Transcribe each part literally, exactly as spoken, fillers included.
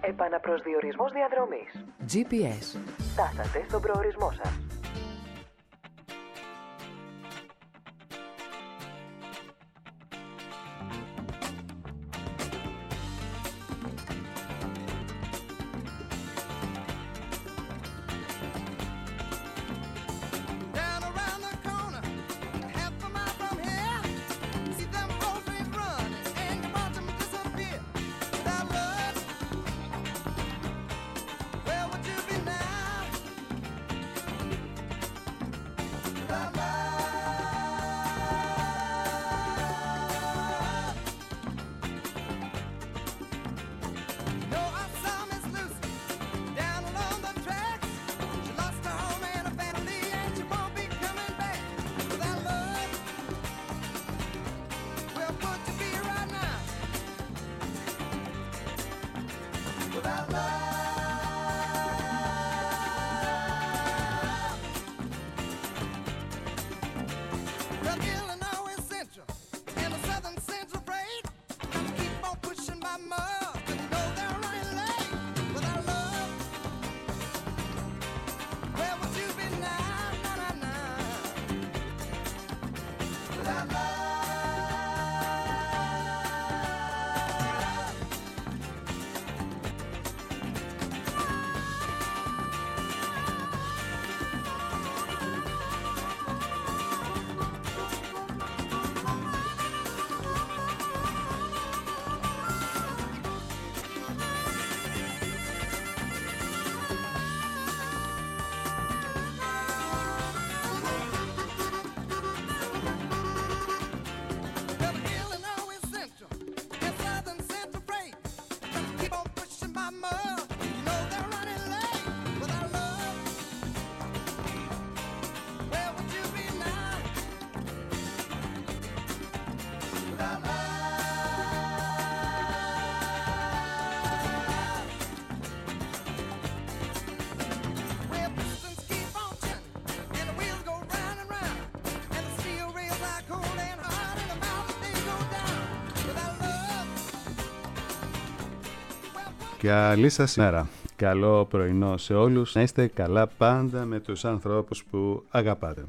Επαναπροσδιορισμός διαδρομής. τζι πι ες. Φτάσατε στον προορισμό σας. Καλή σας ημέρα. Καλό πρωινό σε όλους. Να είστε καλά πάντα με τους ανθρώπους που αγαπάτε.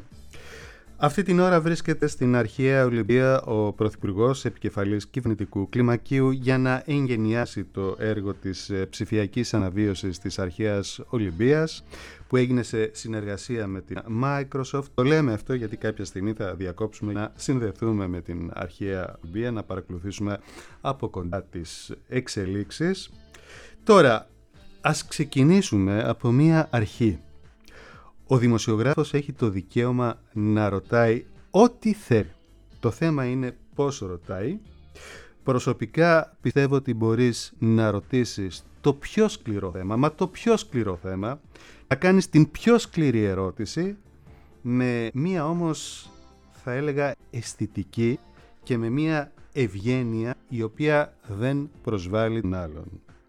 Αυτή την ώρα βρίσκεται στην Αρχαία Ολυμπία ο Πρωθυπουργός Επικεφαλής Κυβερνητικού Κλιμακίου για να εγγενιάσει το έργο της ψηφιακής αναβίωσης της Αρχαίας Ολυμπίας που έγινε σε συνεργασία με την Microsoft. Το λέμε αυτό γιατί κάποια στιγμή θα διακόψουμε να συνδεθούμε με την Αρχαία Ολυμπία, να παρακολουθήσουμε από κοντά τις εξελίξεις. Τώρα, ας ξεκινήσουμε από μία αρχή. Ο δημοσιογράφος έχει το δικαίωμα να ρωτάει ό,τι θέλει. Το θέμα είναι πώς ρωτάει. Προσωπικά πιστεύω ότι μπορείς να ρωτήσεις το πιο σκληρό θέμα, μα το πιο σκληρό θέμα, να κάνεις την πιο σκληρή ερώτηση με μία όμως θα έλεγα αισθητική και με μία ευγένεια η οποία δεν προσβάλλει τον άλλον.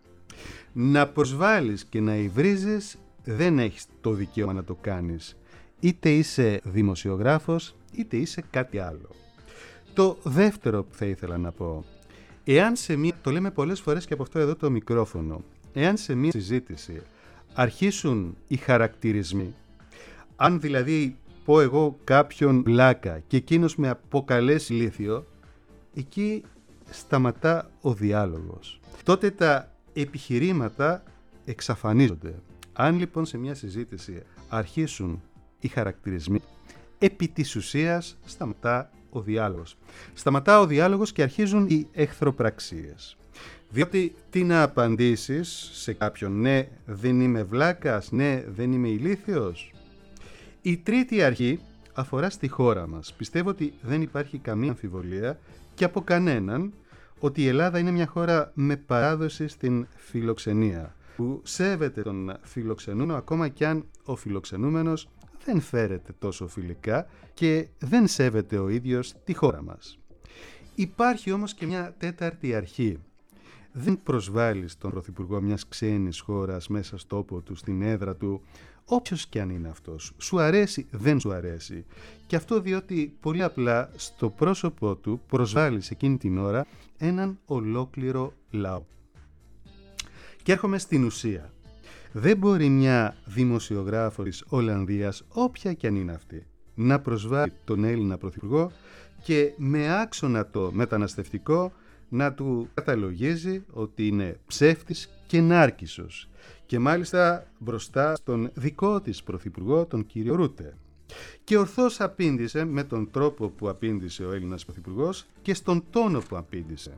Να προσβάλλεις και να υβρίζεις δεν έχεις το δικαίωμα να το κάνεις. Είτε είσαι δημοσιογράφος είτε είσαι κάτι άλλο. Το δεύτερο που θα ήθελα να πω, εάν σε μία, το λέμε πολλές φορές και από αυτό εδώ το μικρόφωνο, εάν σε μία συζήτηση αρχίσουν οι χαρακτηρισμοί, αν δηλαδή πω εγώ κάποιον βλάκα και εκείνος με αποκαλέσει ηλίθιο, εκεί σταματά ο διάλογος. Τότε τα επιχειρήματα εξαφανίζονται. Αν λοιπόν σε μια συζήτηση αρχίσουν οι χαρακτηρισμοί, επί της ουσίας σταματά ο διάλογος. Σταματά ο διάλογος και αρχίζουν οι εχθροπραξίες. Διότι τι να απαντήσεις σε κάποιον, ναι δεν είμαι βλάκας, ναι δεν είμαι ηλίθιος. Η τρίτη αρχή αφορά στη χώρα μας. Πιστεύω ότι δεν υπάρχει καμία αμφιβολία και από κανέναν ότι η Ελλάδα είναι μια χώρα με παράδοση στην φιλοξενία, που σέβεται τον φιλοξενούμενο ακόμα κι αν ο φιλοξενούμενος δεν φέρεται τόσο φιλικά και δεν σέβεται ο ίδιος τη χώρα μας. Υπάρχει όμως και μια τέταρτη αρχή. Δεν προσβάλλεις τον πρωθυπουργό μιας ξένης χώρας μέσα στο τόπο του, στην έδρα του, όποιος κι αν είναι αυτός. Σου αρέσει, δεν σου αρέσει. Και αυτό διότι πολύ απλά στο πρόσωπό του προσβάλλεις εκείνη την ώρα έναν ολόκληρο λαό. Και έρχομαι στην ουσία. Δεν μπορεί μια δημοσιογράφος της Ολλανδίας, όποια κι αν είναι αυτή, να προσβάλλει τον Έλληνα πρωθυπουργό και με άξονα το μεταναστευτικό να του καταλογίζει ότι είναι ψεύτης και νάρκισσος. Και μάλιστα μπροστά στον δικό της πρωθυπουργό, τον κύριο Ρούτε. Και ορθώς απήντησε με τον τρόπο που απήντησε ο Έλληνας πρωθυπουργός και στον τόνο που απήντησε.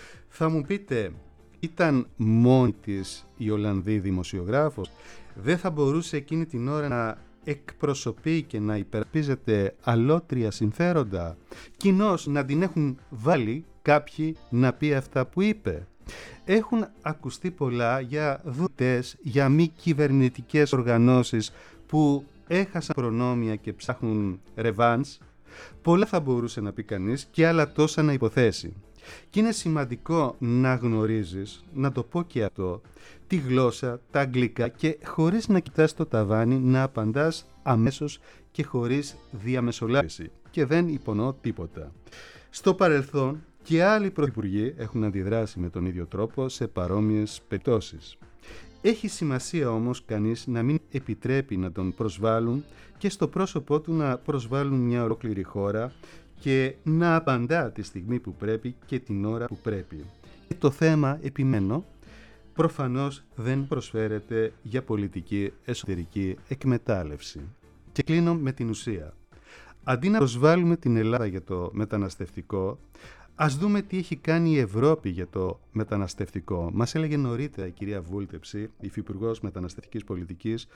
Θα μου πείτε, ήταν μόνη της η Ολλανδή δημοσιογράφος? Δεν θα μπορούσε εκείνη την ώρα να εκπροσωπεί και να υπερασπίζεται αλότρια συμφέροντα? Κοινώς να την έχουν βάλει κάποιοι να πει αυτά που είπε? Έχουν ακουστεί πολλά για δουλειές, για μη κυβερνητικές οργανώσεις που έχασαν προνόμια και ψάχνουν ρεβάνς. Πολλά θα μπορούσε να πει κανείς και άλλα τόσα να υποθέσει. Και είναι σημαντικό να γνωρίζεις, να το πω και αυτό, τη γλώσσα, τα αγγλικά και χωρίς να κοιτάς το ταβάνι να απαντάς αμέσως και χωρίς διαμεσολάβηση. Και δεν υπονοώ τίποτα. Στο παρελθόν και άλλοι πρωθυπουργοί έχουν αντιδράσει με τον ίδιο τρόπο σε παρόμοιες περιπτώσεις. Έχει σημασία όμως κανείς να μην επιτρέπει να τον προσβάλλουν και στο πρόσωπό του να προσβάλλουν μια ολόκληρη χώρα και να απαντά τη στιγμή που πρέπει και την ώρα που πρέπει. Και το θέμα, επιμένω, προφανώς δεν προσφέρεται για πολιτική εσωτερική εκμετάλλευση. Και κλείνω με την ουσία. Αντί να προσβάλλουμε την Ελλάδα για το μεταναστευτικό, ας δούμε τι έχει κάνει η Ευρώπη για το μεταναστευτικό. Μας έλεγε νωρίτερα η κυρία Βούλτεψη, υφυπουργός μεταναστευτικής πολιτικής,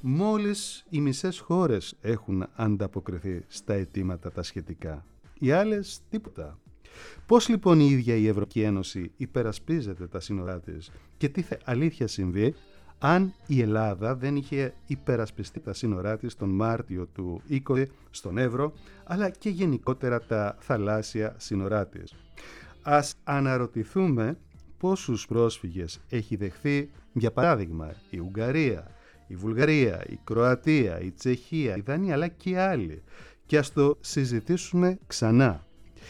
μόλις οι μισές χώρες έχουν ανταποκριθεί στα αιτήματα τα σχετικά. Οι άλλες τίποτα. Πώς λοιπόν η ίδια η Ευρωπαϊκή Ένωση υπερασπίζεται τα σύνορά της και τι θα αλήθεια συμβεί αν η Ελλάδα δεν είχε υπερασπιστεί τα σύνορά της τον Μάρτιο του είκοσι στον Εύρο, αλλά και γενικότερα τα θαλάσσια σύνορά της. Ας αναρωτηθούμε πόσους πρόσφυγες έχει δεχθεί, για παράδειγμα, η Ουγγαρία, η Βουλγαρία, η Κροατία, η Τσεχία, η Δανία, αλλά και άλλοι. Και ας το συζητήσουμε ξανά.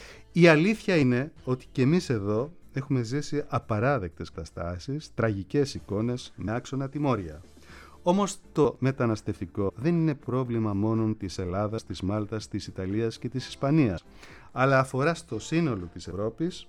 Η αλήθεια είναι ότι και εμείς εδώ έχουμε ζήσει απαράδεκτες καταστάσεις, τραγικές εικόνες με άξονα τιμώρια. Όμως το μεταναστευτικό δεν είναι πρόβλημα μόνο της Ελλάδας, της Μάλτας, της Ιταλίας και της Ισπανίας, αλλά αφορά στο σύνολο της Ευρώπης,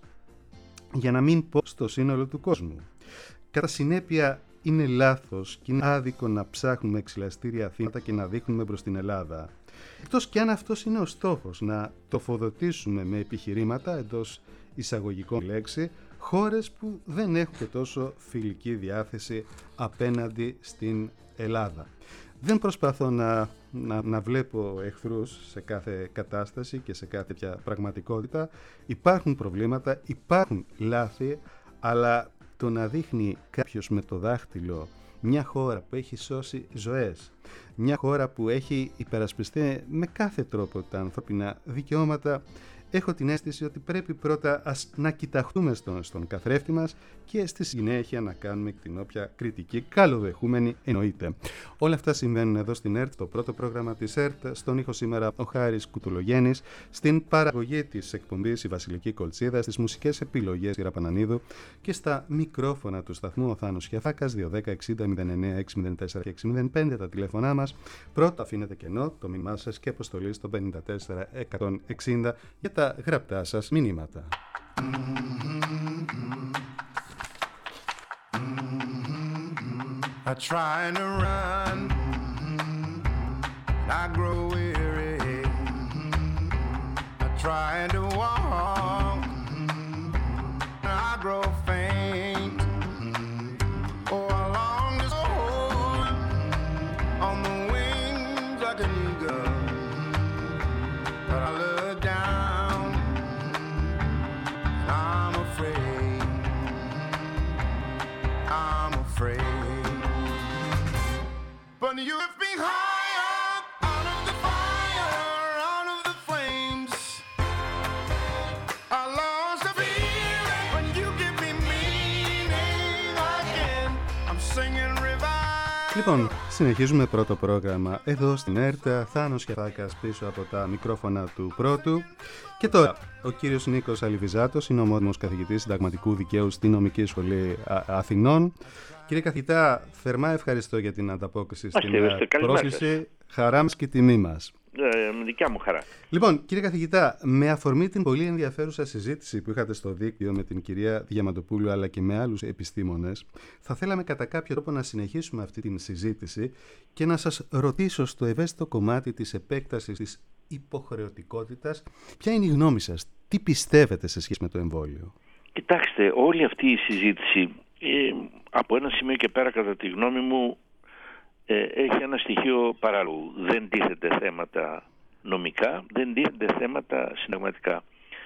για να μην πω στο σύνολο του κόσμου. Κατά συνέπεια είναι λάθος και είναι άδικο να ψάχνουμε εξηλαστήρια θύματα και να δείχνουμε προς την Ελλάδα. Εκτός και αν αυτός είναι ο στόχος, να τοφοδοτήσουμε με επιχειρήματα, εντός εισαγωγικών λέξη, χώρες που δεν έχουν και τόσο φιλική διάθεση απέναντι στην Ελλάδα. Δεν προσπαθώ να, να, να βλέπω εχθρούς σε κάθε κατάσταση και σε κάθε πια πραγματικότητα. Υπάρχουν προβλήματα, υπάρχουν λάθη, αλλά το να δείχνει κάποιος με το δάχτυλο μια χώρα που έχει σώσει ζωές, μια χώρα που έχει υπερασπιστεί με κάθε τρόπο τα ανθρώπινα δικαιώματα, έχω την αίσθηση ότι πρέπει πρώτα ας να κοιταχτούμε στον, στον καθρέφτη μας και στη συνέχεια να κάνουμε την όποια κριτική καλοδεχούμενη εννοείται. Όλα αυτά συμβαίνουν εδώ στην ΕΡΤ, το πρώτο πρόγραμμα της ΕΡΤ. Στον ήχο σήμερα ο Χάρης Κουτουλογέννης, στην παραγωγή της εκπομπής η Βασιλική Κολτσίδα, στις μουσικές επιλογές η Ραπανανίδου και στα μικρόφωνα του σταθμού ο Θάνος Χιαφάκας. Δύο ένα μηδέν εξήντα μηδέν εννέα έξι μηδέν τέσσερα και έξι μηδέν πέντε τα τηλέφωνά μας. Πρώτα αφήνετε κενό το μήνυμά σας και αποστολή στο πέντε τέσσερα εκατόν εξήντα για τα γραπτά σας μηνύματα. I try to run, I grow weary. I try to walk, I grow faint. Oh, I long to soar on the wings like an eagle, but I look down, I'm afraid, I'm afraid. But you lift me higher, out of the fire, out of the flames. I lost the feeling when you give me meaning again. I'm singing revive. Λοιπόν, συνεχίζουμε πρώτο πρόγραμμα εδώ στην ΕΡΤ. Θάνος Χιαφάκας πίσω από τα μικρόφωνα του πρώτου. Και τώρα, ο κύριος Νίκος Αλιβιζάτος είναι ομότιμος καθηγητής συνταγματικού δικαίου στη Νομική Σχολή Αθηνών Κύριε καθηγητά, θερμά ευχαριστώ για την ανταπόκριση στην πρόσκληση. Σας. Χαρά μας και τιμή μας. Ε, δικιά μου χαρά. Λοιπόν, κύριε καθηγητά, με αφορμή την πολύ ενδιαφέρουσα συζήτηση που είχατε στο δίκτυο με την κυρία Διαμαντοπούλου αλλά και με άλλους επιστήμονες, θα θέλαμε κατά κάποιο τρόπο να συνεχίσουμε αυτή την συζήτηση και να σας ρωτήσω στο ευαίσθητο κομμάτι της επέκτασης της υποχρεωτικότητας, ποια είναι η γνώμη σας, τι πιστεύετε σε σχέση με το εμβόλιο? Κοιτάξτε, όλη αυτή η συζήτηση ε, από ένα σημείο και πέρα, κατά τη γνώμη μου, ε, έχει ένα στοιχείο παράλογου. Δεν τίθεται θέματα νομικά, δεν τίθεται θέματα συνταγματικά.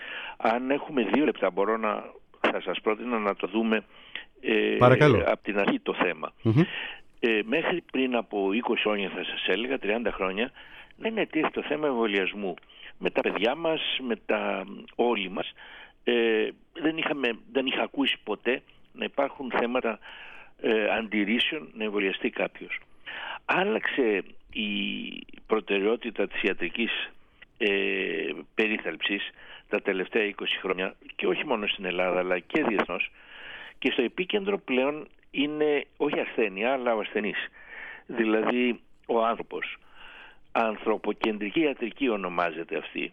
Αν έχουμε δύο λεπτά, μπορώ να θα σας πρότεινα να το δούμε ε, από την αρχή το θέμα. Mm-hmm. Ε, μέχρι πριν από είκοσι χρόνια, θα σας έλεγα, τριάντα χρόνια, δεν ετέθη το θέμα εμβολιασμού. Με τα παιδιά μας, με τα όλοι μας, ε, δεν, είχαμε, δεν είχα ακούσει ποτέ να υπάρχουν θέματα ε, αντιρρήσεων να εμβολιαστεί κάποιος. Άλλαξε η προτεραιότητα της ιατρικής ε, περίθαλψης τα τελευταία είκοσι χρόνια, και όχι μόνο στην Ελλάδα αλλά και διεθνώς, και στο επίκεντρο πλέον είναι όχι ασθένεια αλλά ο ασθενής, δηλαδή ο άνθρωπος. Ανθρωποκεντρική ιατρική ονομάζεται αυτή.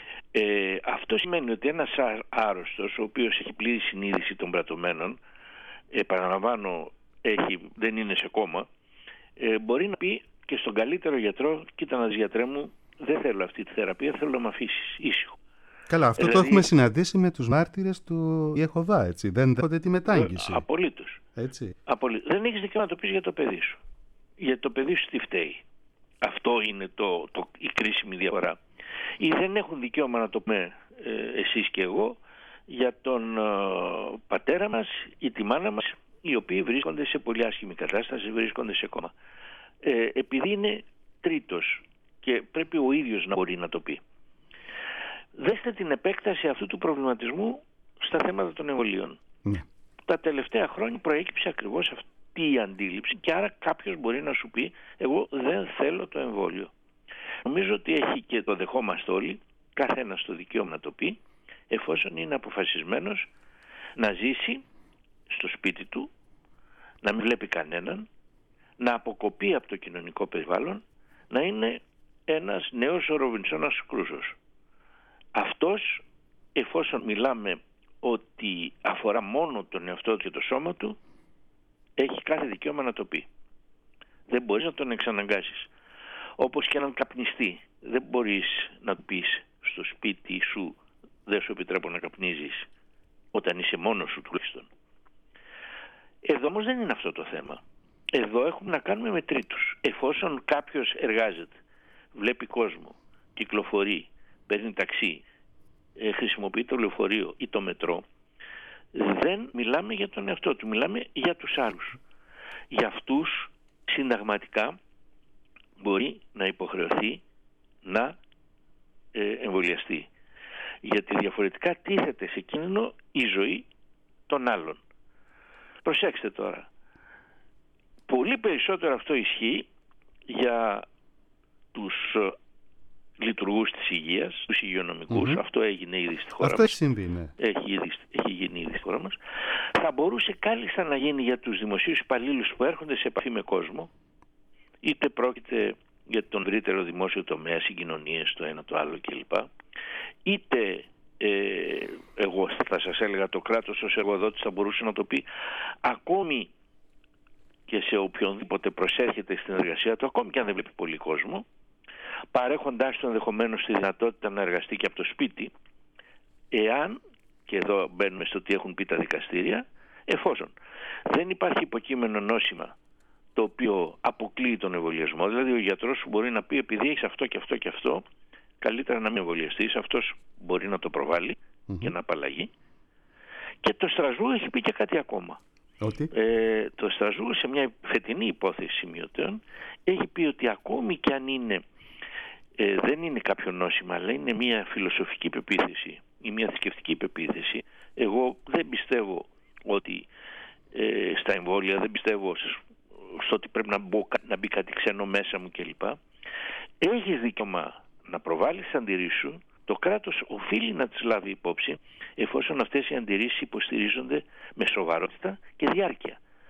Ε, αυτό σημαίνει ότι ένας άρρωστος, ο οποίος έχει πλήρη συνείδηση των πρατωμένων, επαναλαμβάνω, έχει, δεν είναι σε κόμμα, ε, μπορεί να πει και στον καλύτερο γιατρό: κοίτα να δεις, γιατρέ μου, δεν θέλω αυτή τη θεραπεία, θέλω να με αφήσεις ήσυχο. Καλά, αυτό δηλαδή, το έχουμε συναντήσει με τους μάρτυρες του Ιεχωβά, έτσι. Δεν δέχονται τη μετάγγιση. Απολύτως. Έτσι. Απολύτως. Δεν έχεις δικαίωμα να το πεις για το παιδί σου. Για το παιδί σου τι φταίει. Αυτό είναι το, το, η κρίσιμη διαφορά. Ή δεν έχουν δικαίωμα να το πούμε ε, εσείς και εγώ για τον ε, πατέρα μας ή τη μάνα μας, οι οποίοι βρίσκονται σε πολύ άσχημη κατάσταση, βρίσκονται σε κόμμα. Ε, επειδή είναι τρίτος και πρέπει ο ίδιος να μπορεί να το πει. Δέστε την επέκταση αυτού του προβληματισμού στα θέματα των εμβολίων. Mm. Τα τελευταία χρόνια προέκυψε ακριβώς αυτή η αντίληψη και άρα κάποιος μπορεί να σου πει: εγώ δεν θέλω το εμβόλιο. Νομίζω ότι έχει, και το δεχόμαστε όλοι, καθένας το δικαίωμα να το πει, εφόσον είναι αποφασισμένος να ζήσει στο σπίτι του, να μην βλέπει κανέναν, να αποκοπεί από το κοινωνικό περιβάλλον, να είναι ένας νέος ο Ροβινσόνας Κρούσος. Αυτός, εφόσον μιλάμε ότι αφορά μόνο τον εαυτό του και το σώμα του, έχει κάθε δικαίωμα να το πει. Δεν μπορείς να τον εξαναγκάσεις. Όπως και έναν καπνιστή, δεν μπορείς να του πεις στο σπίτι σου: δεν σου επιτρέπω να καπνίζεις, όταν είσαι μόνος σου τουλάχιστον. Εδώ όμως δεν είναι αυτό το θέμα. Εδώ έχουμε να κάνουμε με τρίτους. Εφόσον κάποιος εργάζεται, βλέπει κόσμο, κυκλοφορεί, παίρνει ταξί, ε, χρησιμοποιεί το λεωφορείο ή το μετρό, δεν μιλάμε για τον εαυτό του, μιλάμε για τους άλλους. Για αυτούς συνταγματικά μπορεί να υποχρεωθεί να ε, εμβολιαστεί. Γιατί διαφορετικά τίθεται σε κίνδυνο η ζωή των άλλων. Προσέξτε τώρα. Πολύ περισσότερο αυτό ισχύει για τους λειτουργούς της υγείας, τους υγειονομικούς. Mm-hmm. Αυτό έγινε ήδη στη χώρα αυτό μας. Αυτό έχει συμβεί, ναι. Έχει, ήδη, έχει γίνει ήδη στη χώρα μας. Θα μπορούσε κάλλιστα να γίνει για τους δημοσίους υπαλλήλους που έρχονται σε επαφή με κόσμο, είτε πρόκειται για τον ευρύτερο δημόσιο τομέα, συγκοινωνίες, το ένα το άλλο κλπ. Είτε ε, εγώ θα σας έλεγα το κράτος ως εργοδότης θα μπορούσε να το πει ακόμη και σε οποιονδήποτε προσέρχεται στην εργασία του, ακόμη και αν δεν βλέπει πολύ κόσμο, παρέχοντάς του ενδεχομένως τη δυνατότητα να εργαστεί και από το σπίτι, εάν, και εδώ μπαίνουμε στο τι έχουν πει τα δικαστήρια, εφόσον δεν υπάρχει υποκείμενο νόσημα το οποίο αποκλείει τον εμβολιασμό. Δηλαδή ο γιατρός σου μπορεί να πει: επειδή έχεις αυτό και αυτό και αυτό, καλύτερα να μην εμβολιαστείς. Αυτός μπορεί να το προβάλλει mm-hmm. και να απαλλαγεί. Και το Στρασβούργο έχει πει και κάτι ακόμα. Okay. Ε, το Στρασβούργο σε μια φετινή υπόθεση σημειωτέων έχει πει ότι ακόμη και αν είναι, ε, δεν είναι κάποιο νόσημα, αλλά είναι μια φιλοσοφική πεποίθηση ή μια θρησκευτική πεποίθηση, εγώ δεν πιστεύω ότι ε, στα εμβόλια, δεν πιστεύω στο ότι πρέπει να, μπω, να μπει κάτι ξένο μέσα μου κλπ. Έχεις δικαίωμα να προβάλλεις τις αντιρρήσεις σου. Το κράτος οφείλει να τις λάβει υπόψη, εφόσον αυτές οι αντιρρήσεις υποστηρίζονται με σοβαρότητα και διάρκεια.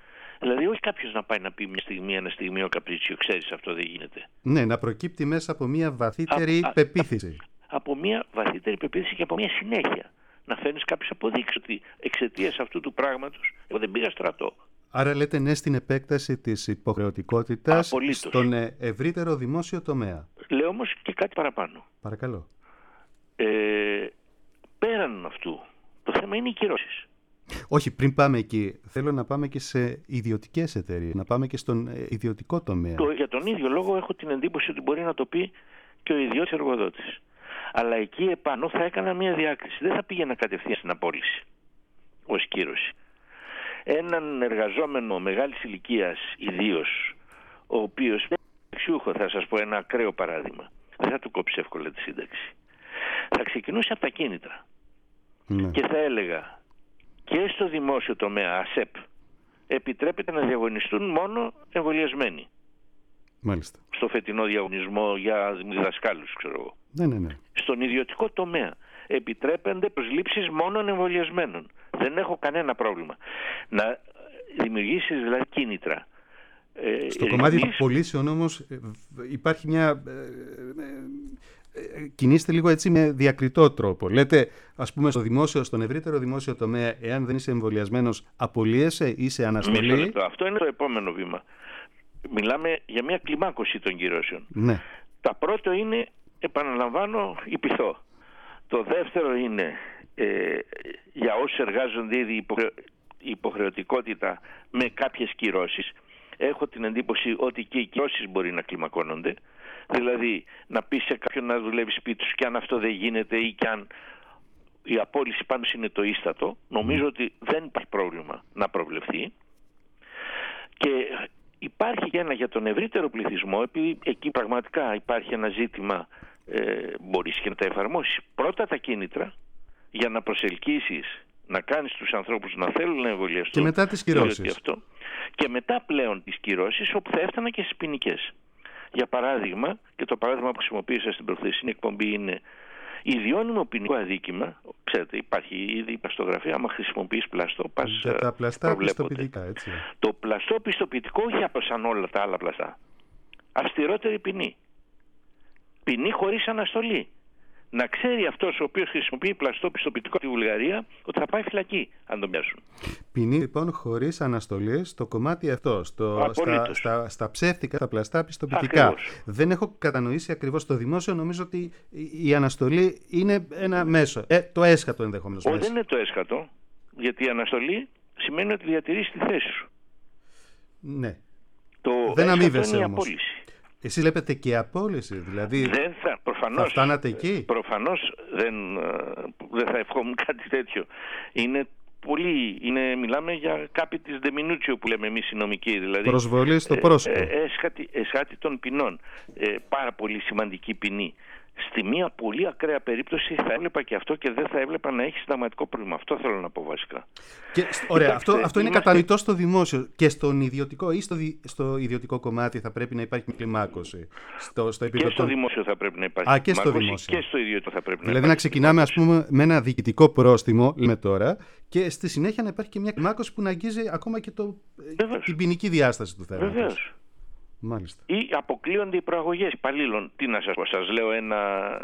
Δηλαδή, όχι κάποιος να πάει να πει μια στιγμή, ένα στιγμίο καπρίτσιο, ξέρεις, αυτό δεν γίνεται. Ναι, να προκύπτει μέσα από μια βαθύτερη Α, α, πεποίθηση. Από μια βαθύτερη πεποίθηση και από μια συνέχεια. Να φέρνεις κάποιες αποδείξεις ότι εξαιτίας αυτού του πράγματος εγώ δεν πήγα στρατό. Άρα λέτε ναι στην επέκταση της υποχρεωτικότητας Απολύτως. στον ευρύτερο δημόσιο τομέα. Λέω όμως και κάτι παραπάνω. Παρακαλώ. Ε, πέραν αυτού, το θέμα είναι οι κυρώσεις. Όχι, πριν πάμε εκεί, θέλω να πάμε και σε ιδιωτικές εταιρείες, να πάμε και στον ιδιωτικό τομέα. Το, για τον ίδιο λόγο έχω την εντύπωση ότι μπορεί να το πει και ο ιδιώτης εργοδότης. Αλλά εκεί επάνω θα έκανα μια διάκριση. Δεν θα πήγαινα κατευθείαν στην απόλυση ως κύρωση. Έναν εργαζόμενο μεγάλης ηλικίας ιδίως, ο οποίος είναι αξιούχο, θα σας πω ένα ακραίο παράδειγμα, δεν θα του κόψει εύκολα τη σύνταξη. Θα ξεκινούσε από τα κίνητρα. Ναι. Και θα έλεγα και στο δημόσιο τομέα, ΑΣΕΠ, επιτρέπεται να διαγωνιστούν μόνο εμβολιασμένοι. Μάλιστα. Στο φετινό διαγωνισμό για διδασκάλους, ξέρω εγώ. Ναι, ναι, ναι. Στον ιδιωτικό τομέα επιτρέπονται προσλήψεις μόνο εμβολιασμένων. Δεν έχω κανένα πρόβλημα. Να δημιουργήσεις δηλαδή κίνητρα. Ε, Στο κομμάτι των ρυθμίσεις... πωλήσεων όμως υπάρχει μια... Κινείστε λίγο έτσι με διακριτό τρόπο. Λέτε, ας πούμε, στο δημόσιο, στον ευρύτερο δημόσιο τομέα, εάν δεν είσαι εμβολιασμένος, απολύεσαι ή σε αναστολή. Αυτό είναι το επόμενο βήμα. Μιλάμε για μια κλιμάκωση των κυρώσεων. Ναι. Τα πρώτο είναι, επαναλαμβάνω, υπηθώ. Το δεύτερο είναι ε, για όσους εργάζονται ήδη υποχρεω... υποχρεωτικότητα με κάποιες κυρώσεις. Έχω την εντύπωση ότι και οι κυρώσεις μπορεί να κλιμακώνονται. Δηλαδή να πει σε κάποιον να δουλεύει σπίτι σου και αν αυτό δεν γίνεται ή και αν η απόλυση πάνω είναι το ίστατο, νομίζω ότι δεν υπάρχει πρόβλημα να προβλεφθεί. Και υπάρχει και ένα για τον ευρύτερο πληθυσμό, επειδή εκεί πραγματικά υπάρχει ένα ζήτημα, ε, μπορείς και να τα εφαρμόσεις. Πρώτα τα κίνητρα για να προσελκύσεις, να κάνεις τους ανθρώπους να θέλουν να εμβολιαστούν. Και μετά τις κυρώσεις. Αυτό. Και μετά πλέον τις κυρώσεις, όπου θα έφτανα και στις ποινικές. Για παράδειγμα, και το παράδειγμα που χρησιμοποίησα στην προχθεσινή εκπομπή είναι ιδιώνυμο ποινικό αδίκημα. Ξέρετε, υπάρχει ήδη η πλαστογραφία. Άμα χρησιμοποιείς πλαστό, πας. Για τα πλαστά πιστοποιητικά, έτσι. Το πλαστό πιστοποιητικό, όχι από σαν όλα τα άλλα πλαστά. Αυστηρότερη ποινή. Ποινή χωρίς αναστολή. Να ξέρει αυτός ο οποίος χρησιμοποιεί πλαστό πιστοποιητικό στη Βουλγαρία ότι θα πάει φυλακή αν τον πιάσουν. Ποινή λοιπόν χωρίς αναστολή στο κομμάτι αυτό, στο, στα, στα, στα ψεύτικα, τα πλαστά πιστοποιητικά. Ακριβώς. Δεν έχω κατανοήσει ακριβώς το δημόσιο. Νομίζω ότι η αναστολή είναι ένα μέσο. Ε, το έσχατο ενδεχομένως. Όχι, δεν είναι το έσχατο. Γιατί η αναστολή σημαίνει ότι διατηρείς τη θέση σου. Ναι. Το δεν αμείβεσαι είναι η όμως. απόλυση. Εσείς λέτε και απόλυση, δηλαδή δεν θα, προφανώς, θα φτάνατε εκεί. Προφανώς δεν, δεν θα ευχόμουν κάτι τέτοιο. Είναι πολύ, είναι, μιλάμε για κάποι της ντεμινούτσιο που λέμε εμείς οι νομικοί. Δηλαδή, προσβολή στο πρόσωπο. Ε, ε, έσχατη, έσχατη των ποινών. Ε, πάρα πολύ σημαντική ποινή. Στη μία πολύ ακραία περίπτωση θα έβλεπα και αυτό και δεν θα έβλεπα να έχει συνταγματικό πρόβλημα. Αυτό θέλω να πω βασικά. Και, ωραία, Κοιτάξτε, αυτό, αυτό είναι είμαστε... κατανοητό στο δημόσιο. Και στον ιδιωτικό ή στο, δι, στο ιδιωτικό κομμάτι θα πρέπει να υπάρχει κλιμάκωση. Στο, στο και στο δημόσιο θα πρέπει να υπάρχει. Α, και στο δημόσιο. Και στο ιδιωτικό θα πρέπει δηλαδή να υπάρχει. Δηλαδή να ξεκινάμε, ας πούμε, με ένα διοικητικό πρόστιμο, λέμε τώρα, και στη συνέχεια να υπάρχει και μια κλιμάκωση που να αγγίζει ακόμα και το, την ποινική διάσταση του θέματος. Βεβαίως. Μάλιστα. Ή αποκλείονται οι προαγωγές υπαλλήλων. Τι να σας πω, σας λέω ένα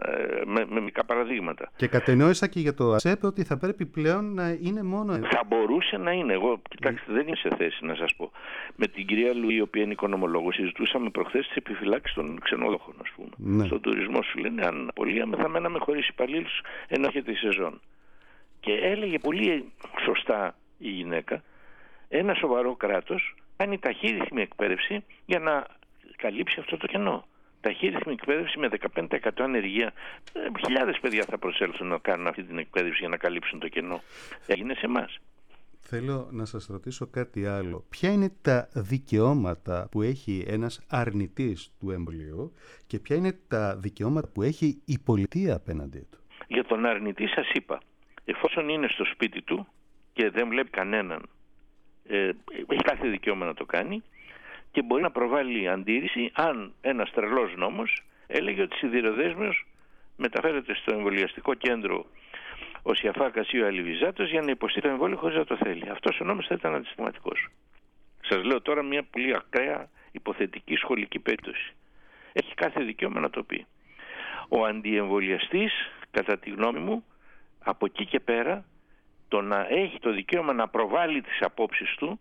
με, με μικρά παραδείγματα. Και κατενόησα και για το ΑΣΕΠ ότι θα πρέπει πλέον να είναι μόνο. Θα μπορούσε να είναι. Εγώ, κοιτάξτε, δεν είμαι σε θέση να σας πω. Με την κυρία Λουή, η οποία είναι οικονομολόγος, συζητούσαμε προχθές τις επιφυλάξεις των ξενοδόχων, ας πούμε. Ναι. Στον τουρισμό σου λένε, αν απολύαμε, θα μέναμε χωρίς υπαλλήλους ενώ έρχεται η σεζόν. Και έλεγε πολύ σωστά η γυναίκα, ένα σοβαρό κράτος κάνει ταχύρυθμη εκπαίδευση για να καλύψει αυτό το κενό. Ταχύρυθμη εκπαίδευση με δεκαπέντε τοις εκατό ανεργία. Χιλιάδες παιδιά θα προσέλθουν να κάνουν αυτή την εκπαίδευση για να καλύψουν το κενό. Έγινε σε εμάς. Θέλω να σας ρωτήσω κάτι άλλο. Ποια είναι τα δικαιώματα που έχει ένας αρνητής του εμβολίου και ποια είναι τα δικαιώματα που έχει η πολιτεία απέναντί του? Για τον αρνητή σας είπα, εφόσον είναι στο σπίτι του και δεν βλέπει κανέναν, ε, έχει κάθε δικαίωμα να το κάνει και μπορεί να προβάλλει αντίρρηση αν ένας τρελός νόμος έλεγε ότι σιδηροδέσμιος μεταφέρεται στο εμβολιαστικό κέντρο ο Σιαφάκας ή ο Αλιβιζάτος για να υποστεί το εμβόλιο χωρίς να το θέλει. Αυτός ο νόμος θα ήταν αντισυνταγματικός. Σας λέω τώρα μια πολύ ακραία υποθετική σχολική περίπτωση. Έχει κάθε δικαίωμα να το πει. Ο αντιεμβολιαστής, κατά τη γνώμη μου, από εκεί και πέρα, το να έχει το δικαίωμα να προβάλλει τις απόψεις του,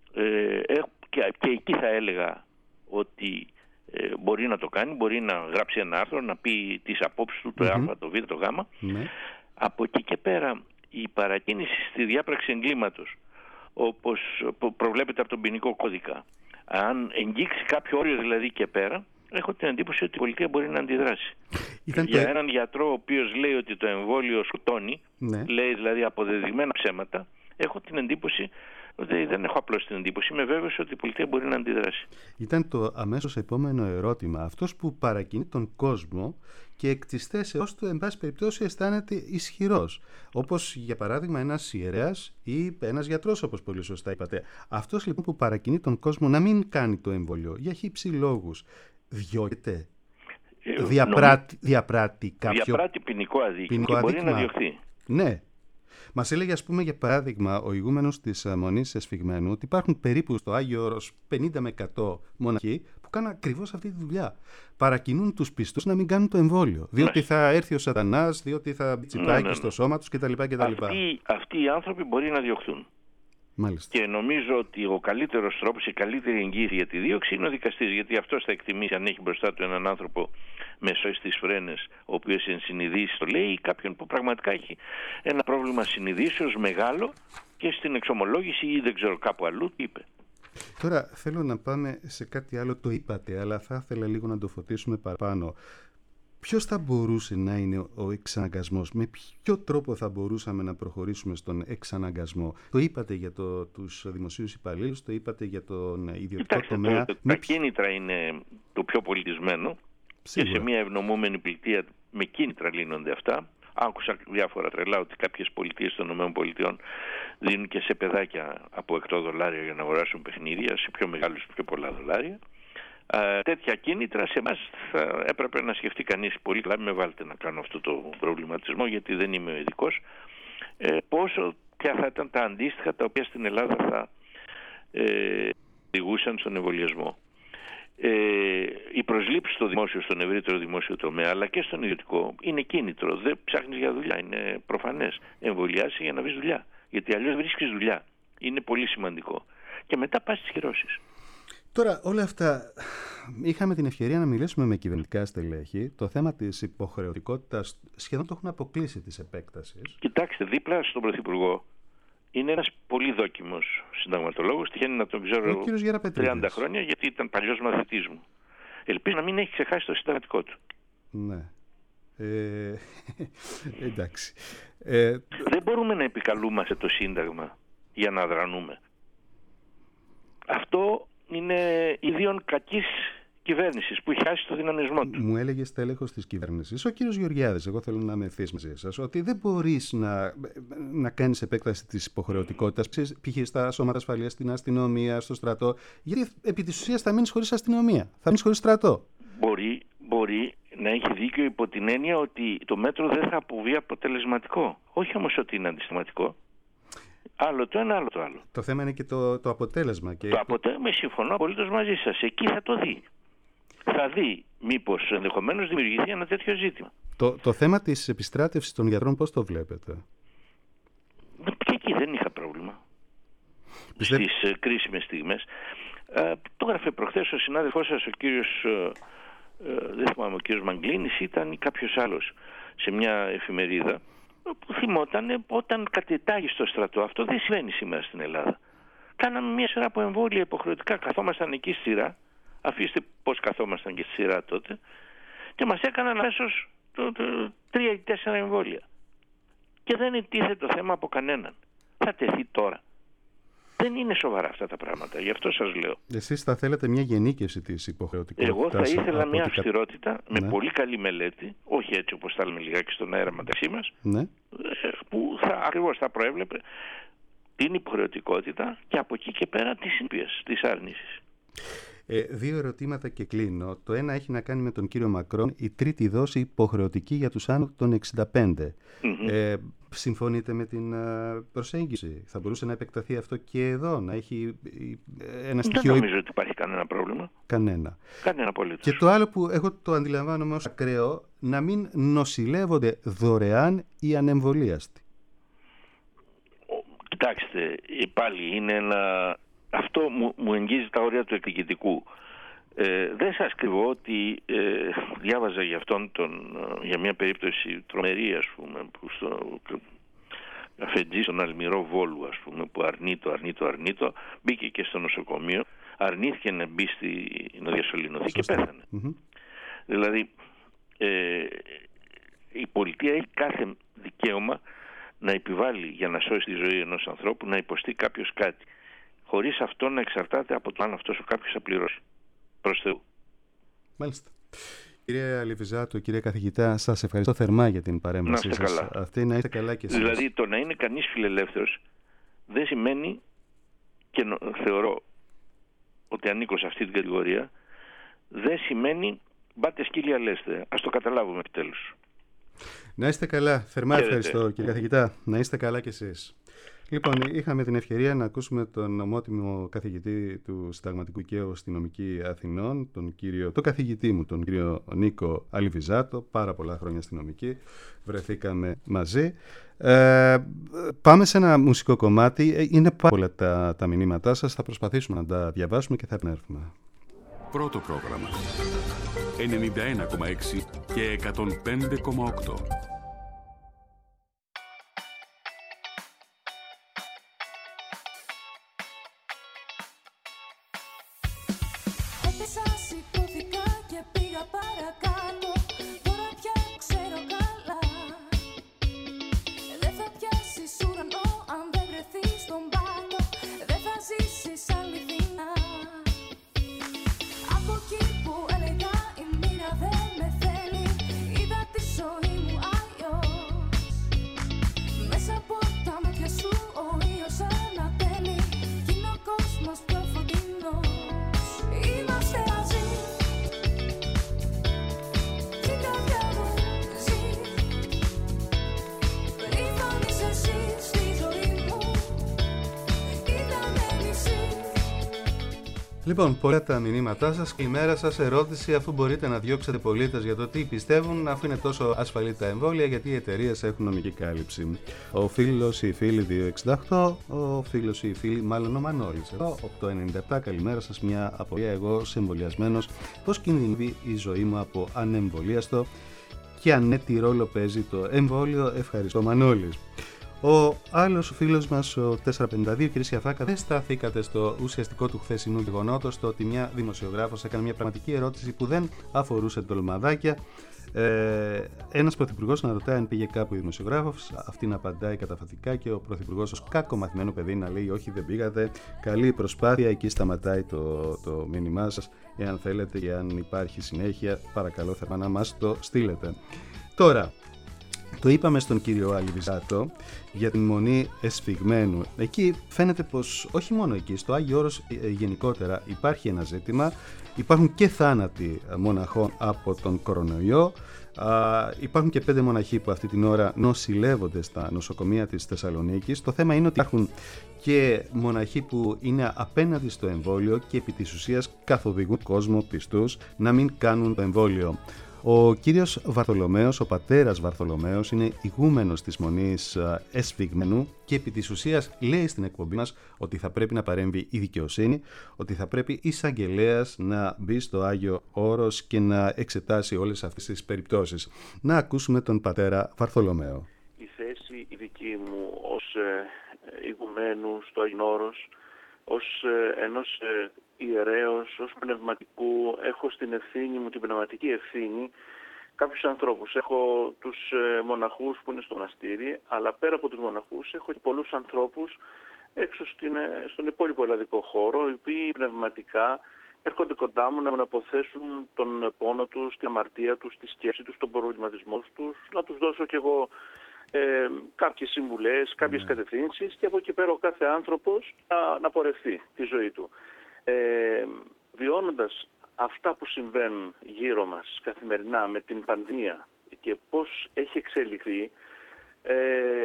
ε, και, και εκεί θα έλεγα ότι ε, μπορεί να το κάνει, μπορεί να γράψει ένα άρθρο, να πει τις απόψεις του, το mm-hmm. Α, το Β, το Γ. Mm-hmm. Από εκεί και πέρα η παρακίνηση στη διάπραξη εγκλήματος, όπως προβλέπεται από τον ποινικό κώδικα, αν εγγίξει κάποιο όριο δηλαδή και πέρα, έχω την εντύπωση ότι η πολιτεία μπορεί να αντιδράσει. Ήταν για το... έναν γιατρό ο οποίος λέει ότι το εμβόλιο σκοτώνει, ναι. λέει δηλαδή αποδεδειγμένα ψέματα, έχω την εντύπωση, ότι δεν έχω απλώς την εντύπωση, είμαι βέβαιος ότι η πολιτεία μπορεί να αντιδράσει. Ήταν το αμέσως επόμενο ερώτημα. Αυτός που παρακινεί τον κόσμο και εκ της θέσεώς του, εν πάση περιπτώσει, αισθάνεται ισχυρός. Όπως για παράδειγμα ένας ιερέας ή ένας γιατρός, όπως πολύ σωστά είπατε. Αυτός λοιπόν που παρακινεί τον κόσμο να μην κάνει το εμβόλιο για χύψη λόγους, διώκεται, ε, διαπράττει, διαπράττει κάποιο... Διαπράττει ποινικό αδίκημα και μπορεί να διωχθεί. Ναι. Μας έλεγε, ας πούμε, για παράδειγμα, ο ηγούμενος της Μονής Εσφυγμένου ότι υπάρχουν περίπου στο Άγιο Όρος πενήντα με εκατό μοναχοί που κάνουν ακριβώς αυτή τη δουλειά. Παρακινούν τους πιστούς να μην κάνουν το εμβόλιο. Διότι ναι. θα έρθει ο σατανάς, διότι θα τσιπάει ναι, ναι, ναι. στο σώμα τους κτλ. κτλ. Αυτοί, αυτοί οι άνθρωποι μπορεί να διωχθούν. Μάλιστα. Και νομίζω ότι ο καλύτερος τρόπος, η καλύτερη εγγύηση για τη δίωξη είναι ο δικαστής. Γιατί αυτός θα εκτιμήσει αν έχει μπροστά του έναν άνθρωπο με σώες στις φρένες, ο οποίος εν συνειδήσει το λέει, ή κάποιον που πραγματικά έχει ένα πρόβλημα συνειδήσεως μεγάλο και στην εξομολόγηση ή δεν ξέρω κάπου αλλού τι είπε. Τώρα θέλω να πάμε σε κάτι άλλο, το είπατε, αλλά θα ήθελα λίγο να το φωτίσουμε παραπάνω. Ποιος θα μπορούσε να είναι ο εξαναγκασμός, με ποιο τρόπο θα μπορούσαμε να προχωρήσουμε στον εξαναγκασμό? Το είπατε για το, τους δημοσίους υπαλλήλους, το είπατε για τον ιδιωτικό Κοιτάξτε, τομέα. Το, τα κίνητρα είναι το πιο πολιτισμένο. Σίγουρα. Και σε μια ευνομούμενη πολιτεία με κίνητρα λύνονται αυτά. Άκουσα διάφορα τρελά ότι κάποιες πολιτείες των ΗΠΑ δίνουν και σε παιδάκια από οκτώ δολάρια για να αγοράσουν παιχνίδια, σε πιο μεγάλους πιο πολλά δολάρια. Uh, τέτοια κίνητρα σε εμάς θα έπρεπε να σκεφτεί κανείς πολύ καλά, με βάλετε να κάνω αυτό το προβληματισμό γιατί δεν είμαι ο ειδικός, ε, πόσο ποια θα ήταν τα αντίστοιχα τα οποία στην Ελλάδα θα ε, οδηγούσαν στον εμβολιασμό. Ε, η προσλήψη στο δημόσιο, στον ευρύτερο δημόσιο τομέα αλλά και στον ιδιωτικό είναι κίνητρο, δεν ψάχνεις για δουλειά, είναι προφανές, εμβολιάσαι για να βρεις δουλειά, γιατί αλλιώς βρίσκεις δουλειά, είναι πολύ σημαντικό και μετά πας στις κυρώσεις. Τώρα όλα αυτά, είχαμε την ευκαιρία να μιλήσουμε με κυβερνητικά στελέχη. Το θέμα της υποχρεωτικότητας σχεδόν το έχουν αποκλείσει της επέκτασης. Κοιτάξτε, δίπλα στον Πρωθυπουργό είναι ένας πολύ δόκιμος συνταγματολόγος. Τυχαίνει να τον ξέρω τριάντα χρόνια γιατί ήταν παλιός μαθητής μου. Ελπίζω να μην έχει ξεχάσει το συνταγματικό του. Ναι. Ε, εντάξει. Ε, Δεν μπορούμε να επικαλούμαστε το Σύνταγμα για να δρανούμε. Αυτό είναι ιδίων κακής κυβέρνησης που έχει χάσει το δυναμισμό του. Μου έλεγε στέλεχος της κυβέρνησης, ο κύριος Γεωργιάδης, εγώ θέλω να με ευθύς μαζί σας, ότι δεν μπορείς να, να κάνεις επέκταση της υποχρεωτικότητας π.χ. στα σώματα ασφαλείας, στην αστυνομία, στο στρατό, γιατί επί της ουσίας θα μείνεις χωρίς αστυνομία, θα μείνεις χωρίς στρατό. Μπορεί, μπορεί να έχει δίκιο υπό την έννοια ότι το μέτρο δεν θα αποβεί αποτελεσματικό. Όχι όμως ότι είναι αντισυστηματικό. Άλλο το ένα, άλλο το άλλο. Το θέμα είναι και το, το αποτέλεσμα. Και... Το αποτέλεσμα, συμφωνώ απολύτως μαζί σας. Εκεί θα το δει. Θα δει μήπως ενδεχομένως δημιουργηθεί ένα τέτοιο ζήτημα. Το, το θέμα της επιστράτευσης των γιατρών πώς το βλέπετε? Και εκεί δεν είχα πρόβλημα. Πιστεύ... Στις uh, κρίσιμες στιγμές. Uh, το έγραφε προχθές ο συνάδελφός σας, ο κύριος, uh, uh, δεν θυμάμαι, ο κύριος Μαγκλίνης ήταν ή κάποιος άλλος σε μια εφημερίδα που θυμόταν όταν κατετάγει στο στρατό. Αυτό δεν συμβαίνει σήμερα στην Ελλάδα. Κάναμε μια σειρά από εμβόλια υποχρεωτικά. Καθόμασταν εκεί στη σειρά. Αφήστε πώς καθόμασταν και στη σειρά τότε. Και μας έκαναν αμέσως τρία ή τέσσερα εμβόλια. Και δεν ετίθεται το θέμα από κανέναν. Θα τεθεί τώρα. Δεν είναι σοβαρά αυτά τα πράγματα. Γι' αυτό σας λέω. Εσείς θα θέλετε μια γενίκευση της υποχρεωτικότητας? Εγώ θα ήθελα μια αυστηρότητα με ναι. πολύ καλή μελέτη, όχι έτσι όπως τα λέμε λιγάκι στον αέρα μεταξύ μας, ναι. που θα, ακριβώς θα προέβλεπε την υποχρεωτικότητα και από εκεί και πέρα τις συνέπειες, τις άρνησης. Ε, δύο ερωτήματα και κλείνω. Το ένα έχει να κάνει με τον κύριο Μακρόν, η τρίτη δόση υποχρεωτική για τους άνω των εξήντα πέντε. Mm-hmm. Ε, συμφωνείτε με την uh, προσέγγιση? Θα μπορούσε να επεκταθεί αυτό και εδώ, να έχει ένα στοιχείο? Δεν νομίζω ότι υπάρχει κανένα πρόβλημα. Κανένα. Κανένα απολύτως. Και το άλλο που εγώ το αντιλαμβάνομαι ως ακραίο, να μην νοσηλεύονται δωρεάν οι ανεμβολίαστοι. Κοιτάξτε, πάλι είναι ένα... Αυτό μου, μου εγγύζει τα όρια του εκδικητικού. Ε, δεν σας κρυβώ ότι ε, διάβαζα για αυτόν τον, για μια περίπτωση τρομερή, ας πούμε, που στο καφετζή στον Αλμυρό Βόλου, ας πούμε, που αρνείτο, αρνείτο, αρνείτο, μπήκε και στο νοσοκομείο, αρνήθηκε να μπει στη, να διασωληνωθεί και πέθανε. Mm-hmm. Δηλαδή, ε, η πολιτεία έχει κάθε δικαίωμα να επιβάλλει για να σώσει τη ζωή ενός ανθρώπου, να υποστεί κάποιος κάτι, χωρίς αυτό να εξαρτάται από το αν αυτός ο κάποιος θα πληρώσει. Προς Θεού. Μάλιστα. Κύριε Αλιβιζάτο, κύριε καθηγητά, σας ευχαριστώ θερμά για την παρέμβασή σας. Να είστε καλά. Αυτή να είστε καλά και εσείς. Δηλαδή, το να είναι κανείς φιλελεύθερος δεν σημαίνει, και νο, θεωρώ ότι ανήκω σε αυτή την κατηγορία, δεν σημαίνει μπάτε σκύλια λέστε. Ας το καταλάβουμε επιτέλους. Να είστε καλά. Θερμά ευχαριστώ, κύριε καθηγητά. Να είστε καλά κι εσείς. Λοιπόν, είχαμε την ευκαιρία να ακούσουμε τον ομότιμο καθηγητή του Συνταγματικού Δικαίου στη Νομική Αθηνών, τον κύριο, το καθηγητή μου, τον κύριο Νίκο Αλιβιζάτο, πάρα πολλά χρόνια στη Νομική, βρεθήκαμε μαζί. Ε, πάμε σε ένα μουσικό κομμάτι, είναι πάρα πολλά τα, τα μηνύματά σας, θα προσπαθήσουμε να τα διαβάσουμε και θα επανέλθουμε. Πρώτο πρόγραμμα, ενενήντα ένα κόμμα έξι και εκατόν πέντε κόμμα οκτώ. Λοιπόν, πολλά τα μηνύματά σας. Καλημέρα σας. Ερώτηση, αφού μπορείτε να διώξετε πολίτες για το τι πιστεύουν, αφού είναι τόσο ασφαλή τα εμβόλια, γιατί οι εταιρείες έχουν νομική κάλυψη. Ο φίλος ή η φίλη δύο εξήντα οκτώ, ο φίλος ή η φίλη, μάλλον ο Μανώλης. Εδώ, οκτώ ενενήντα επτά, καλημέρα σας. Μια απορία, εγώ ως εμβολιασμένος, πώς κινδυνεύει η ζωή μου από ανεμβολίαστο και αν ναι, τι ρόλο παίζει το εμβόλιο? Ευχαριστώ, Μανώλης. Ο άλλος φίλος μας, ο τετρακόσια πενήντα δύο, κ. Σιαφάκα, δεν σταθήκατε στο ουσιαστικό του χθεσινού γεγονότος, το ότι μια δημοσιογράφος έκανε μια πραγματική ερώτηση που δεν αφορούσε τολμαδάκια. Ε, ένας πρωθυπουργός να ρωτάει αν πήγε κάπου η δημοσιογράφος, αυτή να απαντάει καταφατικά και ο πρωθυπουργός ως κάκο μαθημένο παιδί να λέει όχι, δεν πήγατε, καλή προσπάθεια. Εκεί σταματάει το, το μήνυμά σας. Εάν θέλετε και αν υπάρχει συνέχεια, παρακαλώ θα να μας το στείλετε. Τώρα, το είπαμε στον κύριο Αλιβιζάτο για την μονή εσφιγμένου. Εκεί φαίνεται πως όχι μόνο εκεί, στο Άγιο Όρος ε, γενικότερα υπάρχει ένα ζήτημα. Υπάρχουν και θάνατοι μοναχών από τον κορονοϊό. Α, υπάρχουν και πέντε μοναχοί που αυτή την ώρα νοσηλεύονται στα νοσοκομεία της Θεσσαλονίκης. Το θέμα είναι ότι υπάρχουν και μοναχοί που είναι απέναντι στο εμβόλιο και επί της ουσίας καθοδηγούν κόσμο πιστούς να μην κάνουν το εμβόλιο. Ο κύριος Βαρθολομαίος, ο πατέρας Βαρθολομαίος, είναι ηγούμενος της Μονής Εσφιγμένου και επί της ουσίας λέει στην εκπομπή μας ότι θα πρέπει να παρέμβει η δικαιοσύνη, ότι θα πρέπει η εισαγγελέας να μπει στο Άγιο Όρος και να εξετάσει όλες αυτές τις περιπτώσεις. Να ακούσουμε τον πατέρα Βαρθολομαίο. Η θέση η δική μου ως ε, ηγουμένου στο Άγιο Όρος, ως ε, ενός ε, ιερέως, ως πνευματικού, έχω στην ευθύνη μου την πνευματική ευθύνη κάποιους ανθρώπους. Έχω τους ε, μοναχούς που είναι στο μοναστήρι, αλλά πέρα από τους μοναχούς έχω και πολλούς ανθρώπους έξω στην, ε, στον υπόλοιπο ελλαδικό χώρο, οι οποίοι πνευματικά έρχονται κοντά μου να με αποθέσουν τον πόνο τους, την αμαρτία τους, τη σκέψη τους, τον προβληματισμό τους, να τους δώσω κι εγώ Ε, κάποιες συμβουλές, κάποιες mm. κατευθύνσεις και από εκεί πέρα ο κάθε άνθρωπος να, να πορευτεί τη ζωή του. Ε, βιώνοντας αυτά που συμβαίνουν γύρω μας καθημερινά με την πανδημία και πώς έχει εξελιχθεί, ε,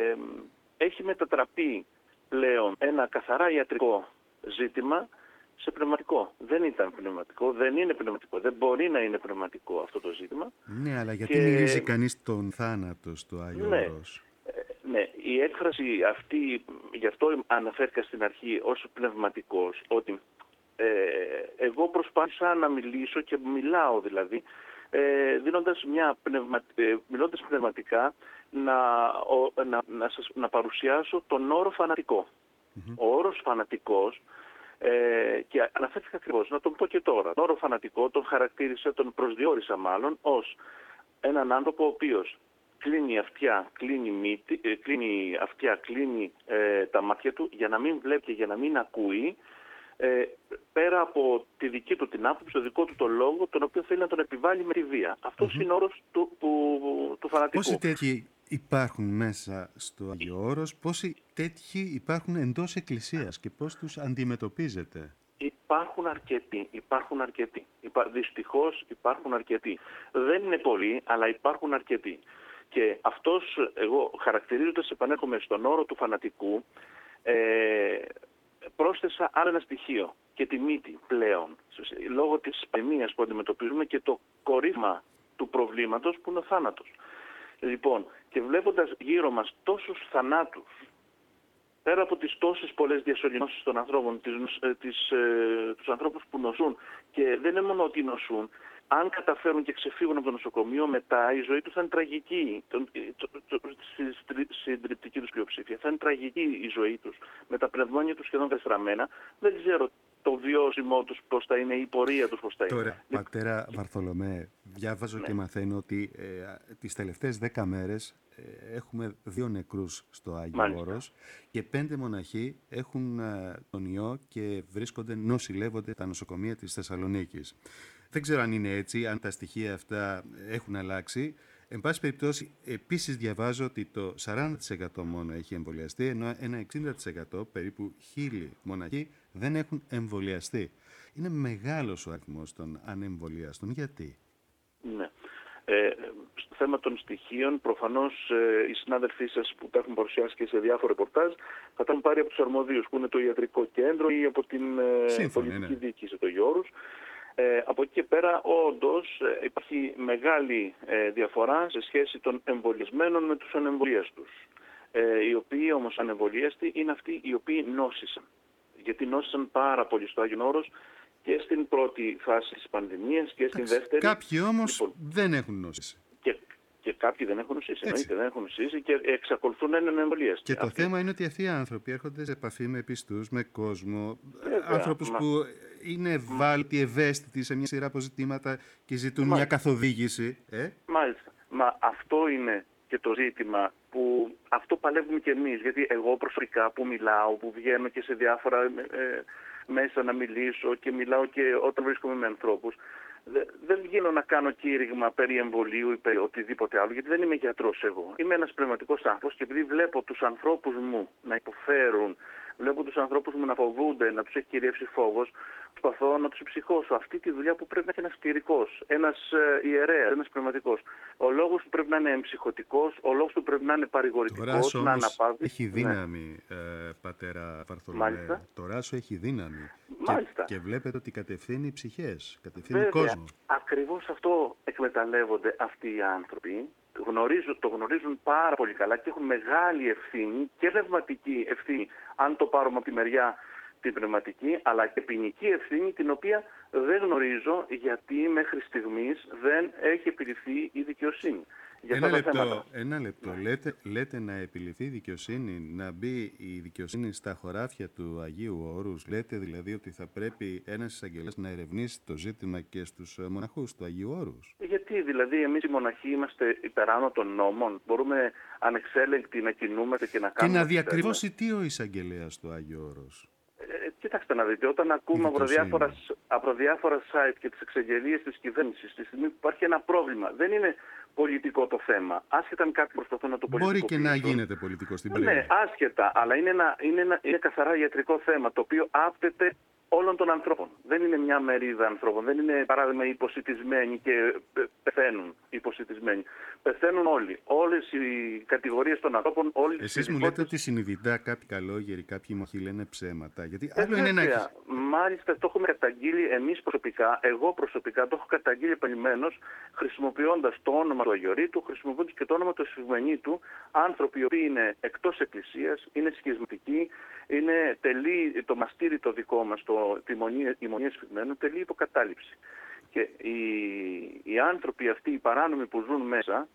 έχει μετατραπεί πλέον ένα καθαρά ιατρικό ζήτημα σε πνευματικό. Δεν ήταν πνευματικό, δεν είναι πνευματικό, δεν μπορεί να είναι πνευματικό αυτό το ζήτημα. Ναι, αλλά γιατί και... μυρίζει κανείς τον θάνατο στο Άγιο ναι. Όρος? Ναι, η έκφραση αυτή, γι' αυτό αναφέρθηκα στην αρχή ως πνευματικός, ότι ε, εγώ προσπάθησα να μιλήσω και μιλάω δηλαδή, ε, δίνοντας μια πνευμα, ε, μιλώντας πνευματικά να, ο, να, να, σας, να παρουσιάσω τον όρο φανατικό. Mm-hmm. Ο όρος φανατικός, ε, και αναφέρθηκα ακριβώς, να τον πω και τώρα, τον όρο φανατικό τον χαρακτήρισα, τον προσδιορίσα μάλλον ως έναν άνθρωπο ο οποίος κλείνει αυτιά, κλείνει, μύτη, ε, κλείνει αυτιά, κλείνει ε, τα μάτια του για να μην βλέπει και για να μην ακούει, ε, πέρα από τη δική του την άποψη, το δικό του το λόγο, τον οποίο θέλει να τον επιβάλλει με τη βία. Αυτός mm-hmm. είναι ο όρος του, του, του φανατικού. Πόσοι τέτοιοι υπάρχουν μέσα στο Άγιο Όρος, πόσοι τέτοιοι υπάρχουν εντός Εκκλησίας και πώς τους αντιμετωπίζετε? Υπάρχουν αρκετοί, υπάρχουν αρκετοί. Υπά, δυστυχώς υπάρχουν αρκετοί. Δεν είναι πολλοί, αλλά υπάρχουν αρκετοί. Και αυτός, εγώ χαρακτηρίζοντας, επανέρχομαι στον όρο του φανατικού, ε, πρόσθεσα άλλο ένα στοιχείο και τη μύτη πλέον, λόγω της πανδημίας που αντιμετωπίζουμε και το κορύφωμα του προβλήματος που είναι ο θάνατος. Λοιπόν, και βλέποντας γύρω μας τόσους θανάτους, πέρα από τις τόσες πολλές διασωληνώσεις των ανθρώπων, τις, τις, ε, τους ανθρώπους που νοσούν, και δεν είναι μόνο ότι νοσούν, αν καταφέρουν και ξεφύγουν από το νοσοκομείο, μετά η ζωή τους θα είναι τραγική, στη συντριπτική τους πλειοψηφία. Θα είναι τραγική η ζωή τους, με τα πνευμόνια τους σχεδόν κατεστραμμένα. Δεν ξέρω το βιώσιμό τους πώς θα είναι, η πορεία τους πώς θα είναι. Τώρα, πατέρα Βαρθολομέ, διάβαζω ναι. και μαθαίνω ότι ε, τις τελευταίες δέκα μέρες ε, έχουμε δύο νεκρούς στο Άγιο Μάλιστα. Όρος και πέντε μοναχοί έχουν ε, τον ιό και βρίσκονται, νοσηλεύονται τα νοσοκομεία της Θεσσαλονίκης. Δεν ξέρω αν είναι έτσι, αν τα στοιχεία αυτά έχουν αλλάξει. Εν πάση περιπτώσει, επίσης διαβάζω ότι το σαράντα τοις εκατό μόνο έχει εμβολιαστεί, ενώ ένα εξήντα τοις εκατό, περίπου χίλιοι μοναχοί, δεν έχουν εμβολιαστεί. Είναι μεγάλος ο αριθμός των ανεμβολιαστών. Γιατί? Ναι. Ε, στο θέμα των στοιχείων, προφανώς ε, οι συνάδελφοί σας που τα έχουν παρουσιάσει και σε διάφορα ρεπορτάζ θα τα έχουν πάρει από τους αρμοδίους, που είναι το ιατρικό κέντρο ή από την ε, Σύμφωνη, πολιτική ναι. διοίκηση του Αγίου Όρους. Ε, από εκεί και πέρα, όντως, ε, υπάρχει μεγάλη ε, διαφορά σε σχέση των εμβολιασμένων με τους ανεμβολίαστους. Ε, οι οποίοι όμως ανεμβολίαστοι είναι αυτοί οι οποίοι νόσησαν. Γιατί νόσησαν πάρα πολύ στο Άγιο Όρος και στην πρώτη φάση της πανδημίας και στην δεύτερη. Κάποιοι όμως λοιπόν, δεν έχουν νόσηση. Και, και κάποιοι δεν έχουν νοσήσει. Εννοείται, δεν έχουν νοσήσει και εξακολουθούν να είναι ανεμβολίαστοι. Και το αυτοί. θέμα είναι ότι αυτοί οι άνθρωποι έρχονται σε επαφή με πιστούς, με κόσμο, Βέβαια, άνθρωπους μα... που είναι ευάλωτοι, ευαίσθητοι σε μια σειρά από ζητήματα και ζητούν Μάλιστα. μια καθοδήγηση. Ε? Μάλιστα. Μα αυτό είναι και το ζήτημα που αυτό παλεύουμε και εμείς. Γιατί εγώ προσωπικά που μιλάω, που βγαίνω και σε διάφορα ε, μέσα να μιλήσω και μιλάω και όταν βρίσκομαι με ανθρώπους, δεν βγαίνω να κάνω κήρυγμα περί εμβολίου ή περί οτιδήποτε άλλο, γιατί δεν είμαι γιατρός εγώ. Είμαι ένας πνευματικός άνθρωπος και επειδή βλέπω τους ανθρώπους μου να υποφέρουν, βλέπω τους ανθρώπους μου να φοβούνται, να τους έχει κυριεύσει φόβος, προσπαθώ να τους ψυχώσω. Αυτή τη δουλειά που πρέπει να έχει ένας κληρικός, ένας ε, ιερέας, ένας πνευματικός. Ο λόγος του πρέπει να είναι εμψυχωτικός, ο λόγος του πρέπει να είναι παρηγορητικός, να αναπαύει. Έχει δύναμη, ναι. ε, πατέρα Βαρθολομέ. Το ράσο έχει δύναμη. Μάλιστα. Και, και βλέπετε ότι κατευθύνει ψυχές, κατευθύνει Βέβαια, κόσμο. Ακριβώς αυτό εκμεταλλεύονται αυτοί οι άνθρωποι. Γνωρίζουν, το γνωρίζουν πάρα πολύ καλά και έχουν μεγάλη ευθύνη και πνευματική ευθύνη, αν το πάρουμε από τη μεριά την πνευματική, αλλά και ποινική ευθύνη, την οποία δεν γνωρίζω γιατί μέχρι στιγμής δεν έχει επιληφθεί η δικαιοσύνη. Για ένα, λεπτό, θέματα. ένα λεπτό. Λέτε, λέτε να επιληφθεί η δικαιοσύνη, να μπει η δικαιοσύνη στα χωράφια του Αγίου Όρους. Λέτε δηλαδή ότι θα πρέπει ένας εισαγγελέας να ερευνήσει το ζήτημα και στους μοναχούς του Αγίου Όρους. Γιατί δηλαδή εμείς οι μοναχοί είμαστε υπεράνω των νόμων, μπορούμε ανεξέλεγκτοι να κινούμαστε και να κάνουμε... Και να διακριβώσει τι ο εισαγγελέας του Αγίου Όρους. Ε, κοιτάξτε να δείτε, όταν ακούμε από διάφορα, από διάφορα site και τις εξαγγελίες της κυβέρνησης, τη στιγμή που υπάρχει ένα πρόβλημα, δεν είναι πολιτικό το θέμα. Άσχετα αν κάποιοι προσπαθούν να το πολιτικοποιήσουν. Μπορεί και να γίνεται πολιτικό στην περίπτωση. Ναι, άσχετα, αλλά είναι, ένα, είναι, ένα, είναι καθαρά ιατρικό θέμα, το οποίο άπτεται όλων των ανθρώπων. Δεν είναι μια μερίδα ανθρώπων. Δεν είναι, παράδειγμα, υποσιτισμένοι και πεθαίνουν υποσιτισμένοι. Πεθαίνουν όλοι. Όλες οι κατηγορίες των ανθρώπων, όλοι. Εσείς μου λέτε ότι συνειδητά κάποιοι καλόγεροι, κάποιοι μοχοί λένε ψέματα. Γιατί άλλο είναι να έχει. Μάλιστα, το έχουμε καταγγείλει εμείς προσωπικά. Εγώ προσωπικά το έχω καταγγείλει επανειλημμένως, χρησιμοποιώντας το όνομα του Αγιορείτου, χρησιμοποιώντας και το όνομα του Εσφυγμενίτου, άνθρωποι οι οποίοι είναι εκτός εκκλησίας, είναι σχισματικοί, είναι τελεί το μαστήρι το δικό μας, το, τη μονή, η μονή Εσφυγμένου, τελεί υποκατάληψη. Και οι, οι άνθρωποι αυτοί, οι παράνομοι που ζουν μέσα,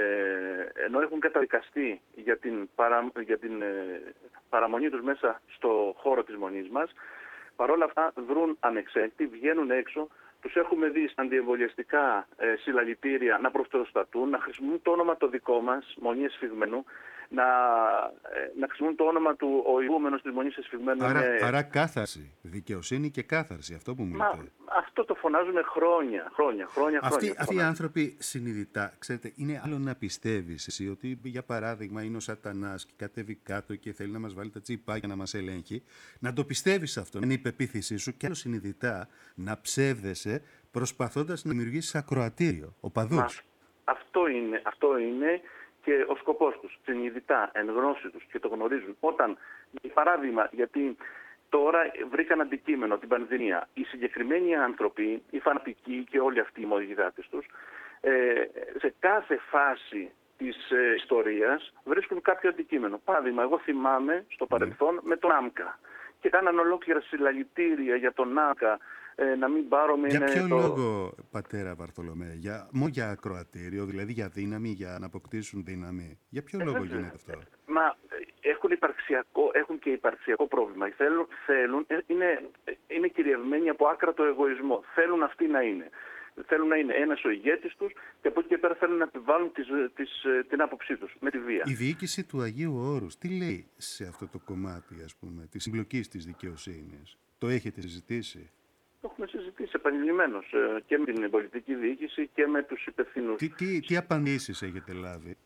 ε, ενώ έχουν καταδικαστεί για την, παρα, για την ε, παραμονή τους μέσα στο χώρο της μονής μας, παρόλα αυτά δρούν ανεξέλεκτοι, βγαίνουν έξω. Τους έχουμε δει στα αντιεμβολιαστικά ε, συλλαλητήρια να προστατούν, να χρησιμοποιούν το όνομα το δικό μας, Μονή Εσφυγμένου, να, ε, να χρησιμοποιούν το όνομα του ο ηγούμενος της Μονής Εσφυγμένου. Άρα, με... άρα κάθαρση, δικαιοσύνη και κάθαρση, αυτό που μου λέτε. Μα, αυτό το φωνάζουμε χρόνια, χρόνια, χρόνια. Αυτοί, χρόνια αυτοί οι άνθρωποι συνειδητά, ξέρετε, είναι άλλο να πιστεύεις εσύ ότι για παράδειγμα είναι ο σατανάς και κατέβει κάτω και θέλει να μας βάλει τα τσιπάκια να μας ελέγχει, να το πιστεύεις αυτό, είναι η πεποίθησή σου, και άλλο συνειδητά να ψεύδεσαι προσπαθώντας να δημιουργήσεις ακροατήριο, οπαδούς. Μα, αυτό είναι, αυτό είναι και ο σκοπός τους, συνειδητά, εν γνώση τους, και το γνωρίζουν. Όταν, για παράδειγμα, γιατί τώρα βρήκαν αντικείμενο την πανδημία, οι συγκεκριμένοι άνθρωποι, οι φανατικοί και όλοι αυτοί οι μοργιδάτες τους, ε, σε κάθε φάση της ε, ιστορίας βρίσκουν κάποιο αντικείμενο. Παράδειγμα, εγώ θυμάμαι στο παρελθόν με τον Άμκα και κάναν ολόκληρα συλλαλητήρια για τον Άμκα. Ε, να μην πάρουμε. Για ποιο το... λόγο, πατέρα Βαρθολομέ, για, μόνο για ακροατήριο, δηλαδή για δύναμη, για να αποκτήσουν δύναμη? Για ποιο ε, λόγο ε, γίνεται αυτό? Μα έχουν, υπαρξιακό, έχουν και υπαρξιακό πρόβλημα. Θέλουν, θέλουν, είναι, είναι κυριευμένοι από άκρατο εγωισμό. Θέλουν αυτοί να είναι. Θέλουν να είναι ένας ο ηγέτης τους και από εκεί και πέρα θέλουν να επιβάλλουν τις, τις, την άποψή τους με τη βία. Η διοίκηση του Αγίου Όρους τι λέει σε αυτό το κομμάτι, ας πούμε, της συμπλοκής της δικαιοσύνης? Το έχετε συζητήσει? Το έχουμε συζητήσει επανειλημμένως και με την πολιτική διοίκηση και με τους υπευθύνους. Τι, τι, τι απαντήσεις έχετε λάβει?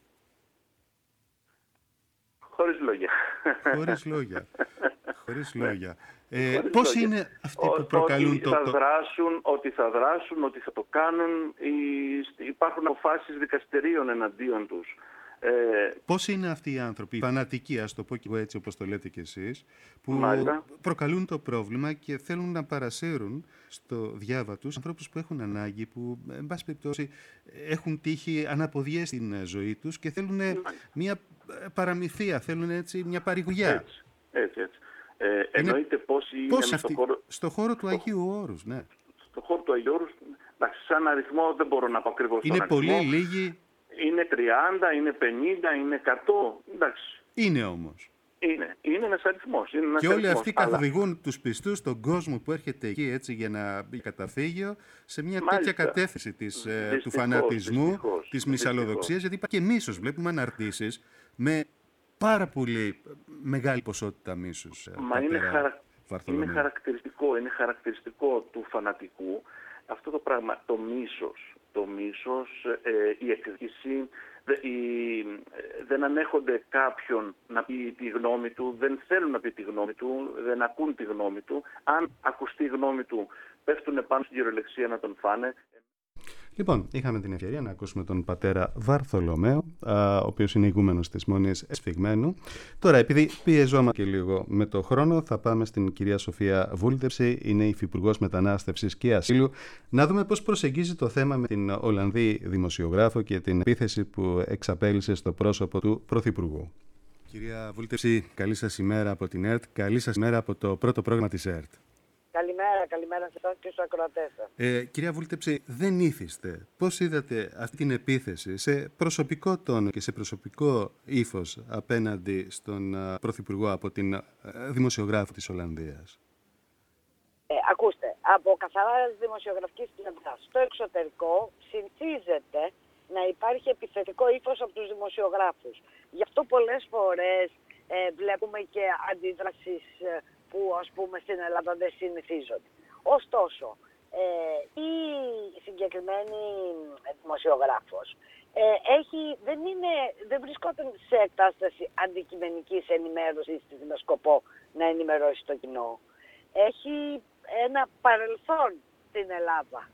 Χωρίς λόγια. Χωρίς λόγια. Χωρίς λόγια. Ε, πώς λόγια. Είναι αυτοί που προκαλούν ότι το... Θα δράσουν, ότι θα δράσουν, ότι θα το κάνουν. Υπάρχουν αποφάσεις δικαστηρίων εναντίον τους. Ε, Πώς είναι αυτοί οι άνθρωποι, φανατικοί, ας το πω και έτσι όπως το λέτε κι εσείς, που μάλιστα προκαλούν το πρόβλημα και θέλουν να παρασύρουν στο διάβα τους ανθρώπους που έχουν ανάγκη, που εν πάση περιπτώσει έχουν τύχει αναποδιές στην ζωή τους και θέλουν μάλιστα μια παραμυθία, θέλουν έτσι μια παρηγοριά. Έτσι, έτσι. έτσι. Ε, εννοείται πώς είναι πώς αυτή, στο χώρο... στο χώρο του Αγίου Όρους, ναι. Στο χώρο του Αγίου Όρους, εντάξει, σαν αριθμό δεν μπορώ να πω ακριβώς τον αριθμό. Είναι πολύ, λίγοι. Είναι τριάντα, είναι πενήντα, είναι εκατό, εντάξει. Είναι όμως. Είναι, είναι ένας αριθμός. Είναι ένας και όλοι αριθμός, αυτοί αλλά... καθοδηγούν τους πιστούς, τον κόσμο που έρχεται εκεί έτσι για να μπει καταφύγιο, σε μια Μάλιστα. τέτοια κατεύθυνση της, δυστυχώς, του φανατισμού, δυστυχώς, της μυσαλλοδοξίας, γιατί υπάρχει και μίσος. Βλέπουμε αναρτήσεις με πάρα πολύ μεγάλη ποσότητα μίσους. Μα είναι, χαρα... είναι, χαρακτηριστικό, είναι χαρακτηριστικό του φανατικού αυτό το πράγμα, το μίσος. Το μίσος, ε, η εκδίκηση, η, δεν ανέχονται κάποιον να πει τη γνώμη του, δεν θέλουν να πει τη γνώμη του, δεν ακούν τη γνώμη του. Αν ακουστεί η γνώμη του, πέφτουν πάνω στην κυριολεξία να τον φάνε. Λοιπόν, είχαμε την ευκαιρία να ακούσουμε τον πατέρα Βαρθολομαίο, ο οποίος είναι ηγούμενος της Μονής Εσφυγμένου. Τώρα, επειδή πιεζόμαστε και λίγο με το χρόνο, θα πάμε στην κυρία Σοφία Βούλτεψη, είναι υφυπουργός Μετανάστευσης και Ασύλου, να δούμε πώς προσεγγίζει το θέμα με την Ολλανδή δημοσιογράφο και την επίθεση που εξαπέλυσε στο πρόσωπο του Πρωθυπουργού. Κυρία Βούλτεψη, καλή σας ημέρα από την ΕΡΤ, καλή σας ημέρα από το πρώτο πρόγραμμα της ΕΡΤ. Καλημέρα, καλημέρα σε εσάς και στους ακροατές σας. Ε, κυρία Βούλτεψη, δεν ήθιστε. Πώς είδατε αυτή την επίθεση σε προσωπικό τόνο και σε προσωπικό ύφος απέναντι στον uh, Πρωθυπουργό από την uh, δημοσιογράφο της Ολλανδίας? Ε, ακούστε, από καθαρά δημοσιογραφικής πλευράς, στο εξωτερικό συνηθίζεται να υπάρχει επιθετικό ύφος από τους δημοσιογράφους. Γι' αυτό πολλές φορές ε, βλέπουμε και αντίδρασεις ε, που ας πούμε στην Ελλάδα δεν συνηθίζονται. Ωστόσο, ε, η συγκεκριμένη δημοσιογράφος ε, έχει, δεν, είναι, δεν βρισκόταν σε κατάσταση αντικειμενικής ενημέρωσης με σκοπό να ενημερώσει το κοινό. Έχει ένα παρελθόν στην Ελλάδα.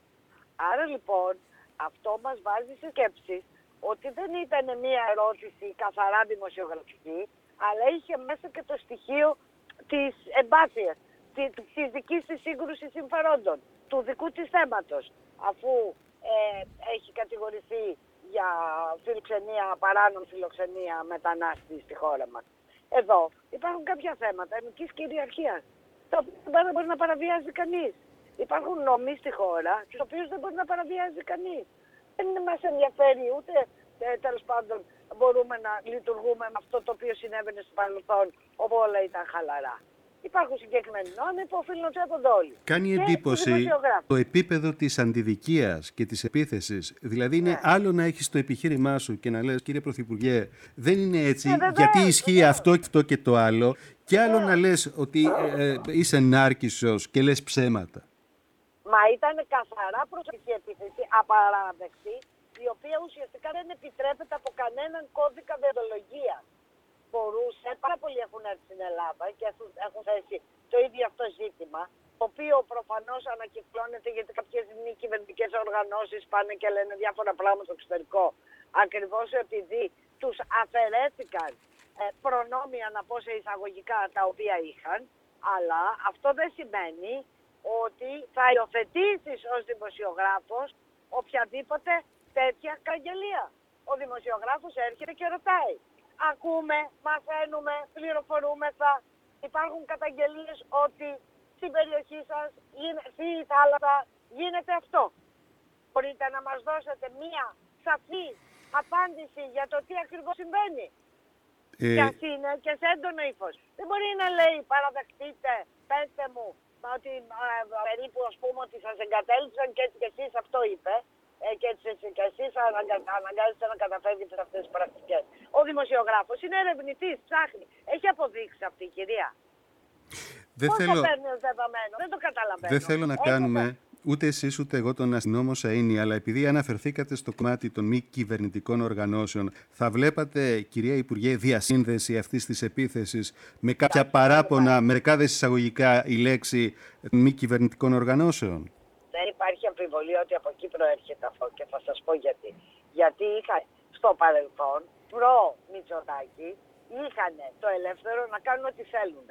Άρα λοιπόν αυτό μας βάζει σε σκέψη ότι δεν ήταν μία ερώτηση καθαρά δημοσιογραφική, αλλά είχε μέσα και το στοιχείο της εμπάθειας, της, της δικής της σύγκρουσης συμφερόντων, του δικού της θέματος, αφού ε, έχει κατηγορηθεί για φιλοξενία, παράνομη φιλοξενία μετανάστη στη χώρα μας. Εδώ υπάρχουν κάποια θέματα εθνικής κυριαρχίας, τα οποία δεν μπορεί να παραβιάζει κανείς. Υπάρχουν νόμοι στη χώρα, τους οποίους δεν μπορεί να παραβιάζει κανείς. Δεν μας ενδιαφέρει ούτε ε, τέλος πάντων μπορούμε να λειτουργούμε με αυτό το οποίο συνέβαινε στο παρελθόν, όπου όλα ήταν χαλαρά. Υπάρχουν συγκεκριμένοι νόμοι που οφείλουν να σέβονται όλοι. Κάνει Και εντύπωση το επίπεδο της αντιδικίας και της επίθεσης. Δηλαδή είναι Ναι. άλλο να έχεις το επιχείρημά σου και να λες, κύριε Πρωθυπουργέ, δεν είναι έτσι, Ναι, βεβαίως, γιατί ισχύει βεβαίως. αυτό και αυτό και το άλλο. Και άλλο Βεβαίως. να λες ότι ε, ε, είσαι νάρκισσος και λες ψέματα. Μα ήταν καθαρά προσωπική επίθεση, απαράδεκτη, η οποία ουσιαστικά δεν επιτρέπεται από κανέναν κώδικα δεοντολογίας. Μπορούσε, πάρα πολλοί έχουν έρθει στην Ελλάδα και έχουν, έχουν θέσει το ίδιο αυτό ζήτημα, το οποίο προφανώς ανακυκλώνεται γιατί κάποιες μη κυβερνητικές οργανώσεις πάνε και λένε διάφορα πράγματα στο εξωτερικό, ακριβώς επειδή τους αφαιρέθηκαν ε, προνόμια, να πω σε εισαγωγικά, τα οποία είχαν, αλλά αυτό δεν σημαίνει ότι θα υιοθετήσεις ως δημοσιογράφος οποιαδήποτε τέτοια καταγγελία. Ο δημοσιογράφος έρχεται και ρωτάει. Ακούμε, μαθαίνουμε, πληροφορούμεθα. Υπάρχουν καταγγελίες ότι στην περιοχή σας, στη θάλασσα, γίνεται αυτό. Μπορείτε να μας δώσετε μία σαφή απάντηση για το τι ακριβώς συμβαίνει. Ε, Και ας είναι και σε έντονο ύφος. Δεν μπορεί να λέει παραδεχτείτε, πέστε μου, ότι α, περίπου ας πούμε ότι σας εγκατέλειψαν και έτσι και εσείς αυτό είπε. Ε, και έτσι και εσείς αναγκα, αναγκάζεστε να καταφεύγετε σε αυτές τις πρακτικές. Ο δημοσιογράφος είναι ερευνητής, ψάχνει. Έχει αποδείξει αυτή η κυρία. δεν Πώς θέλω... το παίρνει ως δεδομένο, δεν το καταλαβαίνω. Δεν θέλω να Έχετε- κάνουμε ούτε εσείς ούτε εγώ τον αστυνόμο Σαΐνη, αλλά επειδή αναφερθήκατε στο κομμάτι των μη κυβερνητικών οργανώσεων, θα βλέπατε, κυρία Υπουργέ, διασύνδεση αυτής της επίθεσης με κάποια παράπονα, μερικάδες εισαγωγικά η λέξη μη κυβερνητικών οργανώσεων? Δεν υπάρχει αμφιβολία ότι από εκεί προέρχεται αυτό και θα σας πω γιατί. Γιατί είχα στο παρελθόν, προ Μητσοτάκη, είχαν το ελεύθερο να κάνουν ό,τι θέλουν.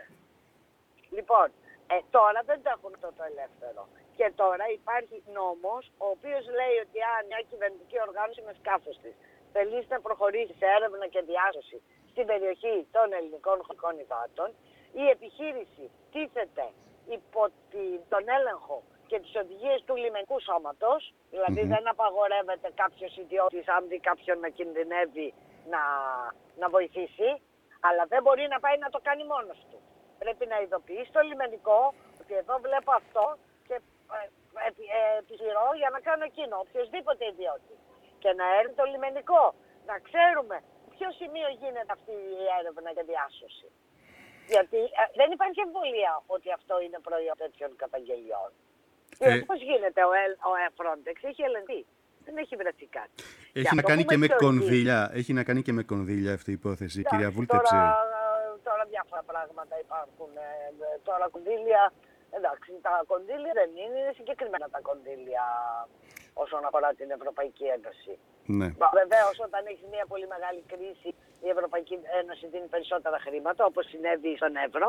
Λοιπόν, ε, τώρα δεν το έχουν αυτό το ελεύθερο. Και τώρα υπάρχει νόμος, ο οποίος λέει ότι αν μια κυβερνητική οργάνωση με σκάφος της θελήσει να προχωρήσει σε έρευνα και διάσωση στην περιοχή των ελληνικών χωρικών υδάτων, η επιχείρηση τίθεται υπό τη- τον έλεγχο και τις οδηγίες του λιμενικού σώματος, δηλαδή Μμμ. δεν απαγορεύεται κάποιος ιδιώτης αν δει κάποιον να κινδυνεύει να, να βοηθήσει, αλλά δεν μπορεί να πάει να το κάνει μόνος του. Πρέπει να ειδοποιήσει το λιμενικό ότι εδώ βλέπω αυτό και ε, ε, ε, επιχειρώ για να κάνω εκείνο, οποιοσδήποτε ιδιώτη. Και να έρθει το λιμενικό, να ξέρουμε ποιο σημείο γίνεται αυτή η έρευνα και διάσωση. Γιατί ε, δεν υπάρχει εμβολία ότι αυτό είναι προϊόν τέτοιων καταγγελιών. Ε, Ε, Πώς γίνεται ο, Ελ, ο ε, Frontex, έχει ελεγχθεί. Δεν έχει βρεθεί κάτι. Έχει να αυτό κάνει που και με με εξοργεί- κονδύλια. Έχει να κάνει και με κονδύλια αυτή η υπόθεση, Εντάξει, κυρία Βούλτεψη. Τώρα, τώρα διάφορα πράγματα υπάρχουν. Ε, ε, τώρα κονδύλια, εντάξει, τα κονδύλια δεν είναι, είναι συγκεκριμένα τα κονδύλια όσον αφορά την Ευρωπαϊκή Ένωση. Ναι. Βεβαίω, όταν έχει μια πολύ μεγάλη κρίση, η Ευρωπαϊκή Ένωση δίνει περισσότερα χρήματα, όπως συνέβη στον Εύρο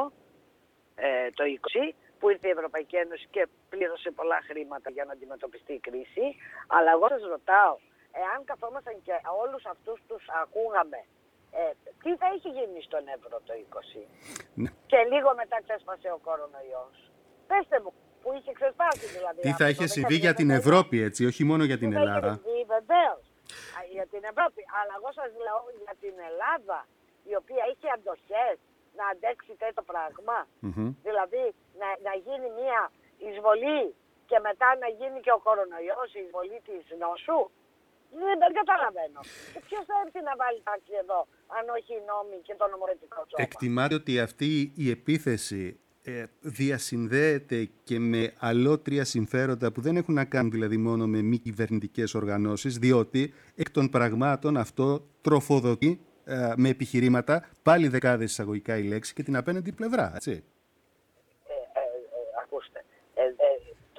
ε, το είκοσι, που ήρθε η Ευρωπαϊκή Ένωση και πλήρωσε πολλά χρήματα για να αντιμετωπιστεί η κρίση. Αλλά εγώ σας ρωτάω, εάν καθόμασταν και όλους αυτούς τους ακούγαμε, ε, τι θα είχε γίνει στον Εύρο το είκοσι? Ναι. Και λίγο μετά ξέσπασε ο κορονοϊός. Πέστε μου, που είχε ξεσπάσει δηλαδή. Τι θα αυτό, είχε δεν συμβεί για την καθόμασταν- Ευρώπη, έτσι, όχι μόνο για την τι θα είχε Ελλάδα. συμβεί, βεβαίως, α, για την Ευρώπη. Αλλά εγώ σας λέω για την Ελλάδα, η οποία είχε αντοχές να αντέξει τέτοιο πράγμα. Μμμ. Δηλαδή να, να γίνει μια εισβολή και μετά να γίνει και ο κορονοϊός, η εισβολή της νόσου. Δεν, δεν καταλαβαίνω. Και ποιος θα έρθει να βάλει τάξη εδώ, αν όχι οι νόμοι και το νομοθετικό σώμα? Εκτιμάται ότι αυτή η επίθεση ε, διασυνδέεται και με αλότρια συμφέροντα που δεν έχουν να κάνουν δηλαδή μόνο με μη κυβερνητικές οργανώσεις, διότι εκ των πραγμάτων αυτό τροφοδοτεί ε, με επιχειρήματα, πάλι δεκάδες εισαγωγικά η λέξη, και την απέναντι πλευρά, έτσι. Ε, ε, ε, ακούστε,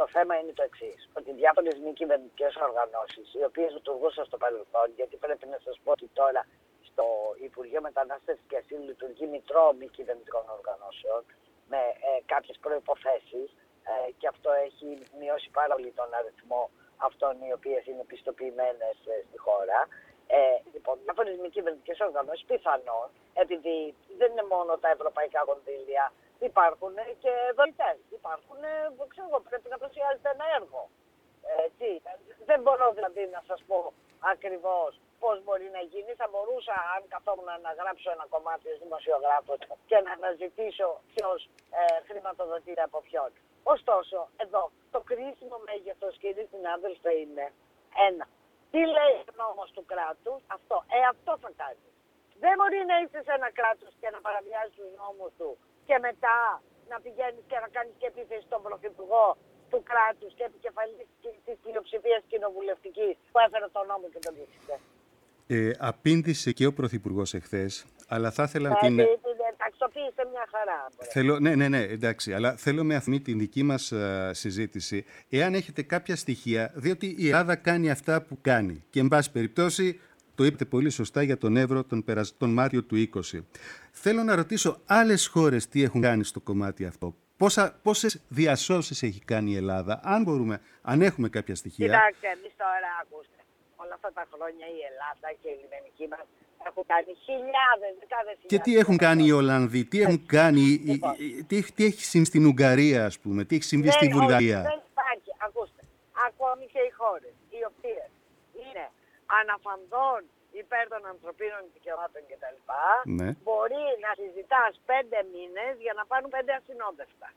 το θέμα είναι το εξής. Ότι διάφορες μη κυβερνητικές οργανώσεις, οι οποίες λειτουργούσαν στο παρελθόν, γιατί πρέπει να σας πω ότι τώρα στο Υπουργείο Μετανάστευσης και Ασύλου λειτουργεί μητρό μη κυβερνητικών οργανώσεων με ε, κάποιες προϋποθέσεις ε, και αυτό έχει μειώσει πάρα πολύ τον αριθμό αυτών οι οποίες είναι πιστοποιημένες ε, στη χώρα. Ε, λοιπόν, διάφορες μη κυβερνητικές οργανώσεις πιθανόν, επειδή δεν είναι μόνο τα ευρωπαϊκά κονδύλια, υπάρχουν και δωρητές. Υπάρχουν, ξέρω εγώ, πρέπει να προσιάζεται ένα έργο. Ε, τι, δεν μπορώ δηλαδή να σας πω ακριβώς πώς μπορεί να γίνει. Θα μπορούσα, αν καθόμουν να γράψω ένα κομμάτι ως δημοσιογράφος και να αναζητήσω ποιος ε, χρηματοδοτείται από ποιον. Ωστόσο, εδώ το κρίσιμο μέγεθος, κύριε συνάδελφε, είναι ένα. Τι λέει ο νόμος του κράτους, αυτό, ε, αυτό θα κάνει. Δεν μπορεί να είσαι σε ένα κράτος και να παραβιάζεις τους νόμους του και μετά να πηγαίνεις και να κάνεις και επίθεση στον πρωθυπουργό του κράτους και επικεφαλής της πλειοψηφίας κοινοβουλευτικής που έφερε τον νόμο και τον ψήφισε. Ε, απήντησε και ο Πρωθυπουργός εχθές, αλλά θα ήθελα ε, την... Αξιοποίησε μια χαρά. Θέλω, ναι, ναι, ναι, εντάξει, αλλά θέλω με αυτή την δική μας uh, συζήτηση, εάν έχετε κάποια στοιχεία, διότι η Ελλάδα κάνει αυτά που κάνει και εν πάση περιπτώσει, το είπατε πολύ σωστά για τον Εύρο τον, περασ... τον Μάρτιο του είκοσι. Θέλω να ρωτήσω άλλες χώρες τι έχουν κάνει στο κομμάτι αυτό. Πόσα, πόσες διασώσεις έχει κάνει η Ελλάδα, αν μπορούμε, αν έχουμε κάποια στοιχεία. Κοιτάξτε, εμείς τώρα ακούστε. Όλα αυτά τα χρόνια η Ελλάδα και η λιμενική μας έχουν κάνει χιλιάδες, δεκάδες χιλιάδες. Και τι έχουν κάνει οι Ολλανδοί, τι έχουν κάνει, λοιπόν, τι, τι έχει συμβεί στην Ουγγαρία, ας πούμε, τι έχει συμβεί στη Βουλγαρία. Δεν υπάρχει, ακούστε, ακόμη και οι χώρες οι οποίες είναι αναφανδόν υπέρ των ανθρωπίνων δικαιωμάτων κτλ. Ναι. Μπορεί να συζητάς πέντε μήνες για να πάρουν πέντε ασυνόδευτα.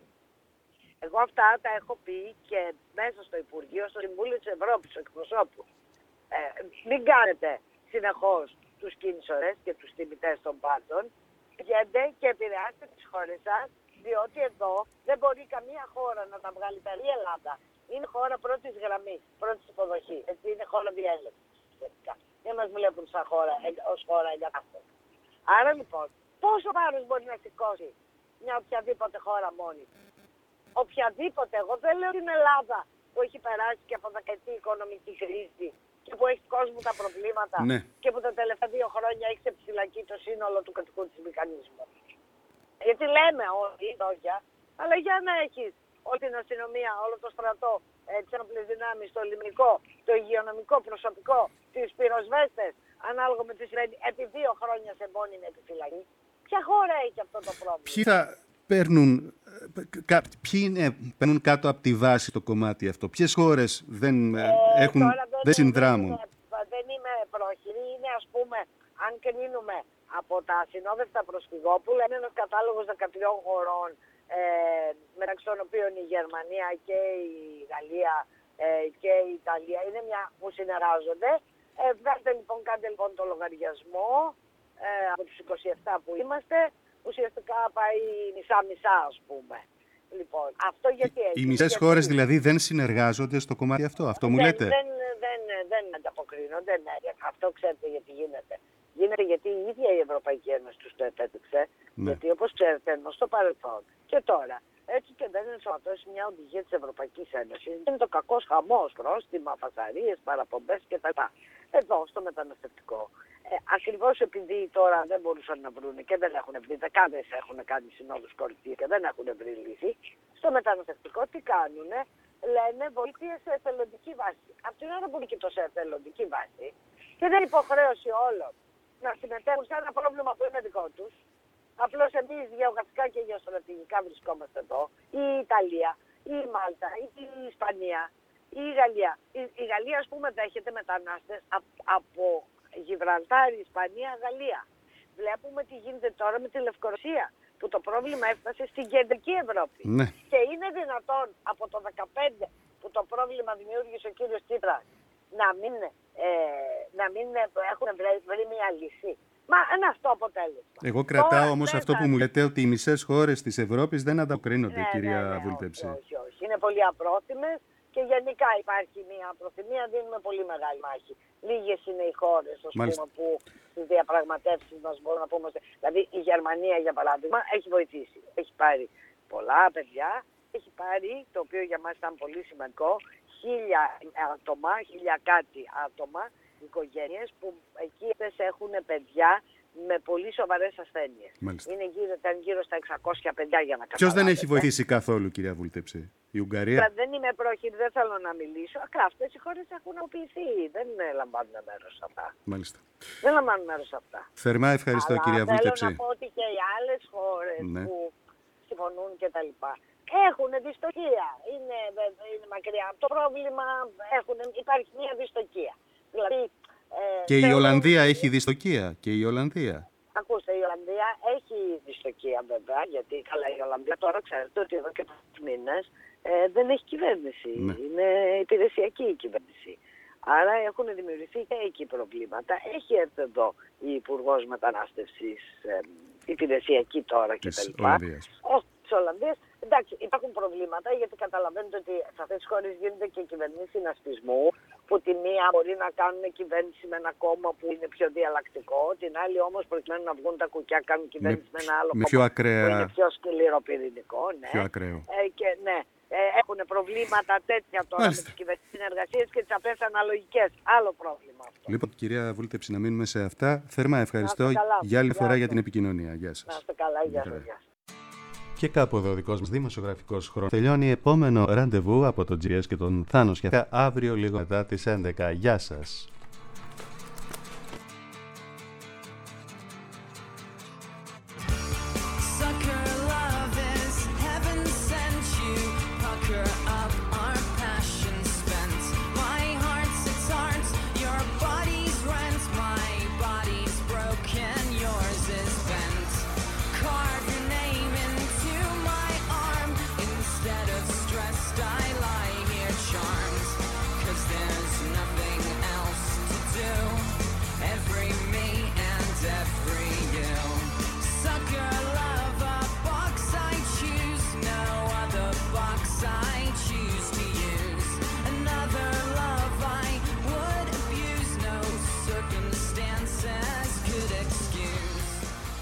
Εγώ αυτά τα έχω πει και μέσα στο Υπουργείο, στο Συμβούλιο της Ευρώπης, στους εκπροσώπους. Ε, μην κάνετε συνεχώς τους κίνησορες και τους τιμητές των πάντων. Βγαίνετε και επηρεάστε τις χώρες σας, διότι εδώ δεν μπορεί καμία χώρα να τα βγάλει πέρα. Η Ελλάδα είναι χώρα πρώτης γραμμής, πρώτης υποδοχή. Έτσι είναι χώρα διέλευσης. Δεν μας βλέπουν σαν χώρα, ως χώρα εγκατάσταση. Άρα λοιπόν, πόσο βάρος μπορεί να σηκώσει μια οποιαδήποτε χώρα μόνη. Οποιαδήποτε, εγώ δεν λέω την Ελλάδα που έχει περάσει και από δεκαετή οικονομική κρίση και που έχει κόσμο τα προβλήματα, ναι, και που τα τελευταία δύο χρόνια έχει σε φυλακή το σύνολο του κατοικού της μηχανισμού. Γιατί λέμε όλοι λόγια, αλλά για να έχεις όλη την αστυνομία, όλο το στρατό, ε, τις ένοπλες δυνάμεις, το λιμνικό, το υγειονομικό προσωπικό, τις πυροσβέστες, ανάλογα με τι συμβαίνει, επί δύο χρόνια σε μόνιμη επιφυλακή. Ποια χώρα έχει αυτό το πρόβλημα? Ποιοι θα παίρνουν, κα, ποιοι είναι, παίρνουν κάτω από τη βάση το κομμάτι αυτό? Ποιες χώρες δεν, ε, έχουν, δεν, δεν συνδράμουν? Δεν είμαι, δεν είμαι πρόχειρη. Είναι, ας πούμε, αν κρίνουμε από τα ασυνόδευτα προσφυγόπουλα, είναι ένας κατάλογος δεκατριών χωρών, ε, μεταξύ των οποίων η Γερμανία και η Γαλλία ε, και η Ιταλία είναι μια που συνεργάζονται. Ε, βγάλτε λοιπόν, κάντε λοιπόν το λογαριασμό ε, από τους είκοσι επτά που είμαστε, ουσιαστικά πάει μισά-μισά, ας πούμε. Λοιπόν, αυτό γιατί έτσι? Οι μισές γιατί... χώρες δηλαδή δεν συνεργάζονται στο κομμάτι αυτό, αυτό μου δεν, λέτε? Δεν, δεν, δεν ανταποκρίνονται, ναι. Αυτό ξέρετε γιατί γίνεται. Γίνεται γιατί η ίδια η Ευρωπαϊκή Ένωση τους το επέτυξε, ναι. Γιατί όπως ξέρετε, ενώ στο παρελθόν και τώρα, έτσι και δεν ενσωματώσει μια οδηγία της Ευρωπαϊκής Ένωσης, είναι το κακός χαμός, πρόστιμα, φασαρίες, παραπομπές κτλ. Εδώ στο μεταναστευτικό, ε, ακριβώς επειδή τώρα δεν μπορούσαν να βρουν και δεν έχουν βρει, δεκάδες έχουν κάνει συνόδους κορυφή και δεν έχουν βρει λύση, στο μεταναστευτικό τι κάνουνε? Λένε βοήθεια σε εθελοντική βάση. Από την ώρα που είναι και το σε εθελοντική βάση και δεν υποχρέωση όλων να συμμετέχουν σε ένα πρόβλημα που είναι δικό τους. Απλώς εμείς γεωγραφικά και γεωστρατηγικά βρισκόμαστε εδώ, η Ιταλία, η Μάλτα, η Ισπανία, η Γαλλία. Η, η Γαλλία, ας πούμε, δέχεται μετανάστες από, από Γιβραλτάρ, Ισπανία, Γαλλία. Βλέπουμε τι γίνεται τώρα με τη Λευκορωσία, που το πρόβλημα έφτασε στην κεντρική Ευρώπη. Ναι. Και είναι δυνατόν από το δεκαπέντε που το πρόβλημα δημιούργησε ο κύριος Τσίπρας να μην, ε, να μην έχουν βρει μια λύση? Μα είναι αυτό αποτέλεσμα. Εγώ κρατάω Τώρα, όμως αυτό θα... που μου λέτε, ότι οι μισές χώρες της Ευρώπης δεν ανταποκρίνονται, ναι, κυρία ναι, ναι, Βούλτεψη. Όχι, όχι, όχι. Είναι πολύ απρόθυμες και γενικά υπάρχει μια προθυμία, δίνουμε πολύ μεγάλη μάχη. Λίγες είναι οι χώρες, ας πούμε, που στις διαπραγματεύσεις μας μπορούμε να πούμε. Δηλαδή η Γερμανία, για παράδειγμα, έχει βοηθήσει. Έχει πάρει πολλά παιδιά έχει πάρει, το οποίο για μας ήταν πολύ σημαντικό, χίλια άτομα, χίλια κάτι άτομα, οικογένειες που εκεί έχουν παιδιά με πολύ σοβαρές ασθένειες. Είναι γύρω, ήταν γύρω στα εξακόσια παιδιά για να καταλάβετε. Ποιος δεν έχει βοηθήσει καθόλου, κυρία Βούλτεψη? Η Ουγγαρία? Δεν είμαι πρόχειρη, δεν θέλω να μιλήσω. Ακά, αυτές οι χώρες έχουν αποποιηθεί. Δεν λαμβάνουν μέρος σε αυτά. Μάλιστα. Δεν λαμβάνουν μέρος σε αυτά. Θερμά ευχαριστώ. Αλλά κυρία Βούλτεψη. Θέλω να πω ότι και οι άλλες χώρες, ναι, που συμφωνούν κτλ. Έχουν δυστοχία. Είναι, είναι μακριά από το πρόβλημα. Έχουν, υπάρχει μια δυστοχία. Δηλαδή, ε, και θέλω... η Ολλανδία έχει δυστοχία. Και η Ολλανδία. Ακούστε, η Ολλανδία έχει δυστοχία βέβαια, γιατί καλά η Ολλανδία τώρα ξέρετε ότι εδώ και πέντε μήνες ε, δεν έχει κυβέρνηση. Ναι. Είναι υπηρεσιακή η κυβέρνηση. Άρα έχουν δημιουργηθεί και εκεί προβλήματα. Έχει έρθει εδώ η Υπουργός Μετανάστευσης, ε, υπηρεσιακή τώρα κτλ. Της Ολλανδίας. Εντάξει, υπάρχουν προβλήματα γιατί καταλαβαίνετε ότι σε αυτές τις χώρες γίνονται και κυβερνήσεις συνασπισμού, που τη μία μπορεί να κάνουν κυβέρνηση με ένα κόμμα που είναι πιο διαλλακτικό, την άλλη όμως προκειμένου να βγουν τα κουκιά κάνουν κυβέρνηση με, με ένα άλλο με κόμμα πιο ακραία... που είναι πιο σκληροπυρηνικό. Ναι. Πιο ακραίο. Ε, και, ναι, ε, έχουν προβλήματα τέτοια τώρα Μάλιστα. με τις κυβερνήσεις συνεργασίες και τις απλές αναλογικές. Άλλο πρόβλημα αυτό. Λοιπόν, κυρία Βούλτεψη, να μείνουμε σε αυτά. Θερμά ευχαριστώ για άλλη φορά για την επικοινωνία. Γεια σας. Να είστε καλά, γεια σας. Και κάπου εδώ ο δικός μας δημοσιογραφικός χρόνος τελειώνει. Επόμενο ραντεβού από τον τζι ες και τον Θάνο Σκιαθιά αύριο λίγο μετά τις έντεκα. Γεια σας. Sucker love is heaven sent you. Pucker up.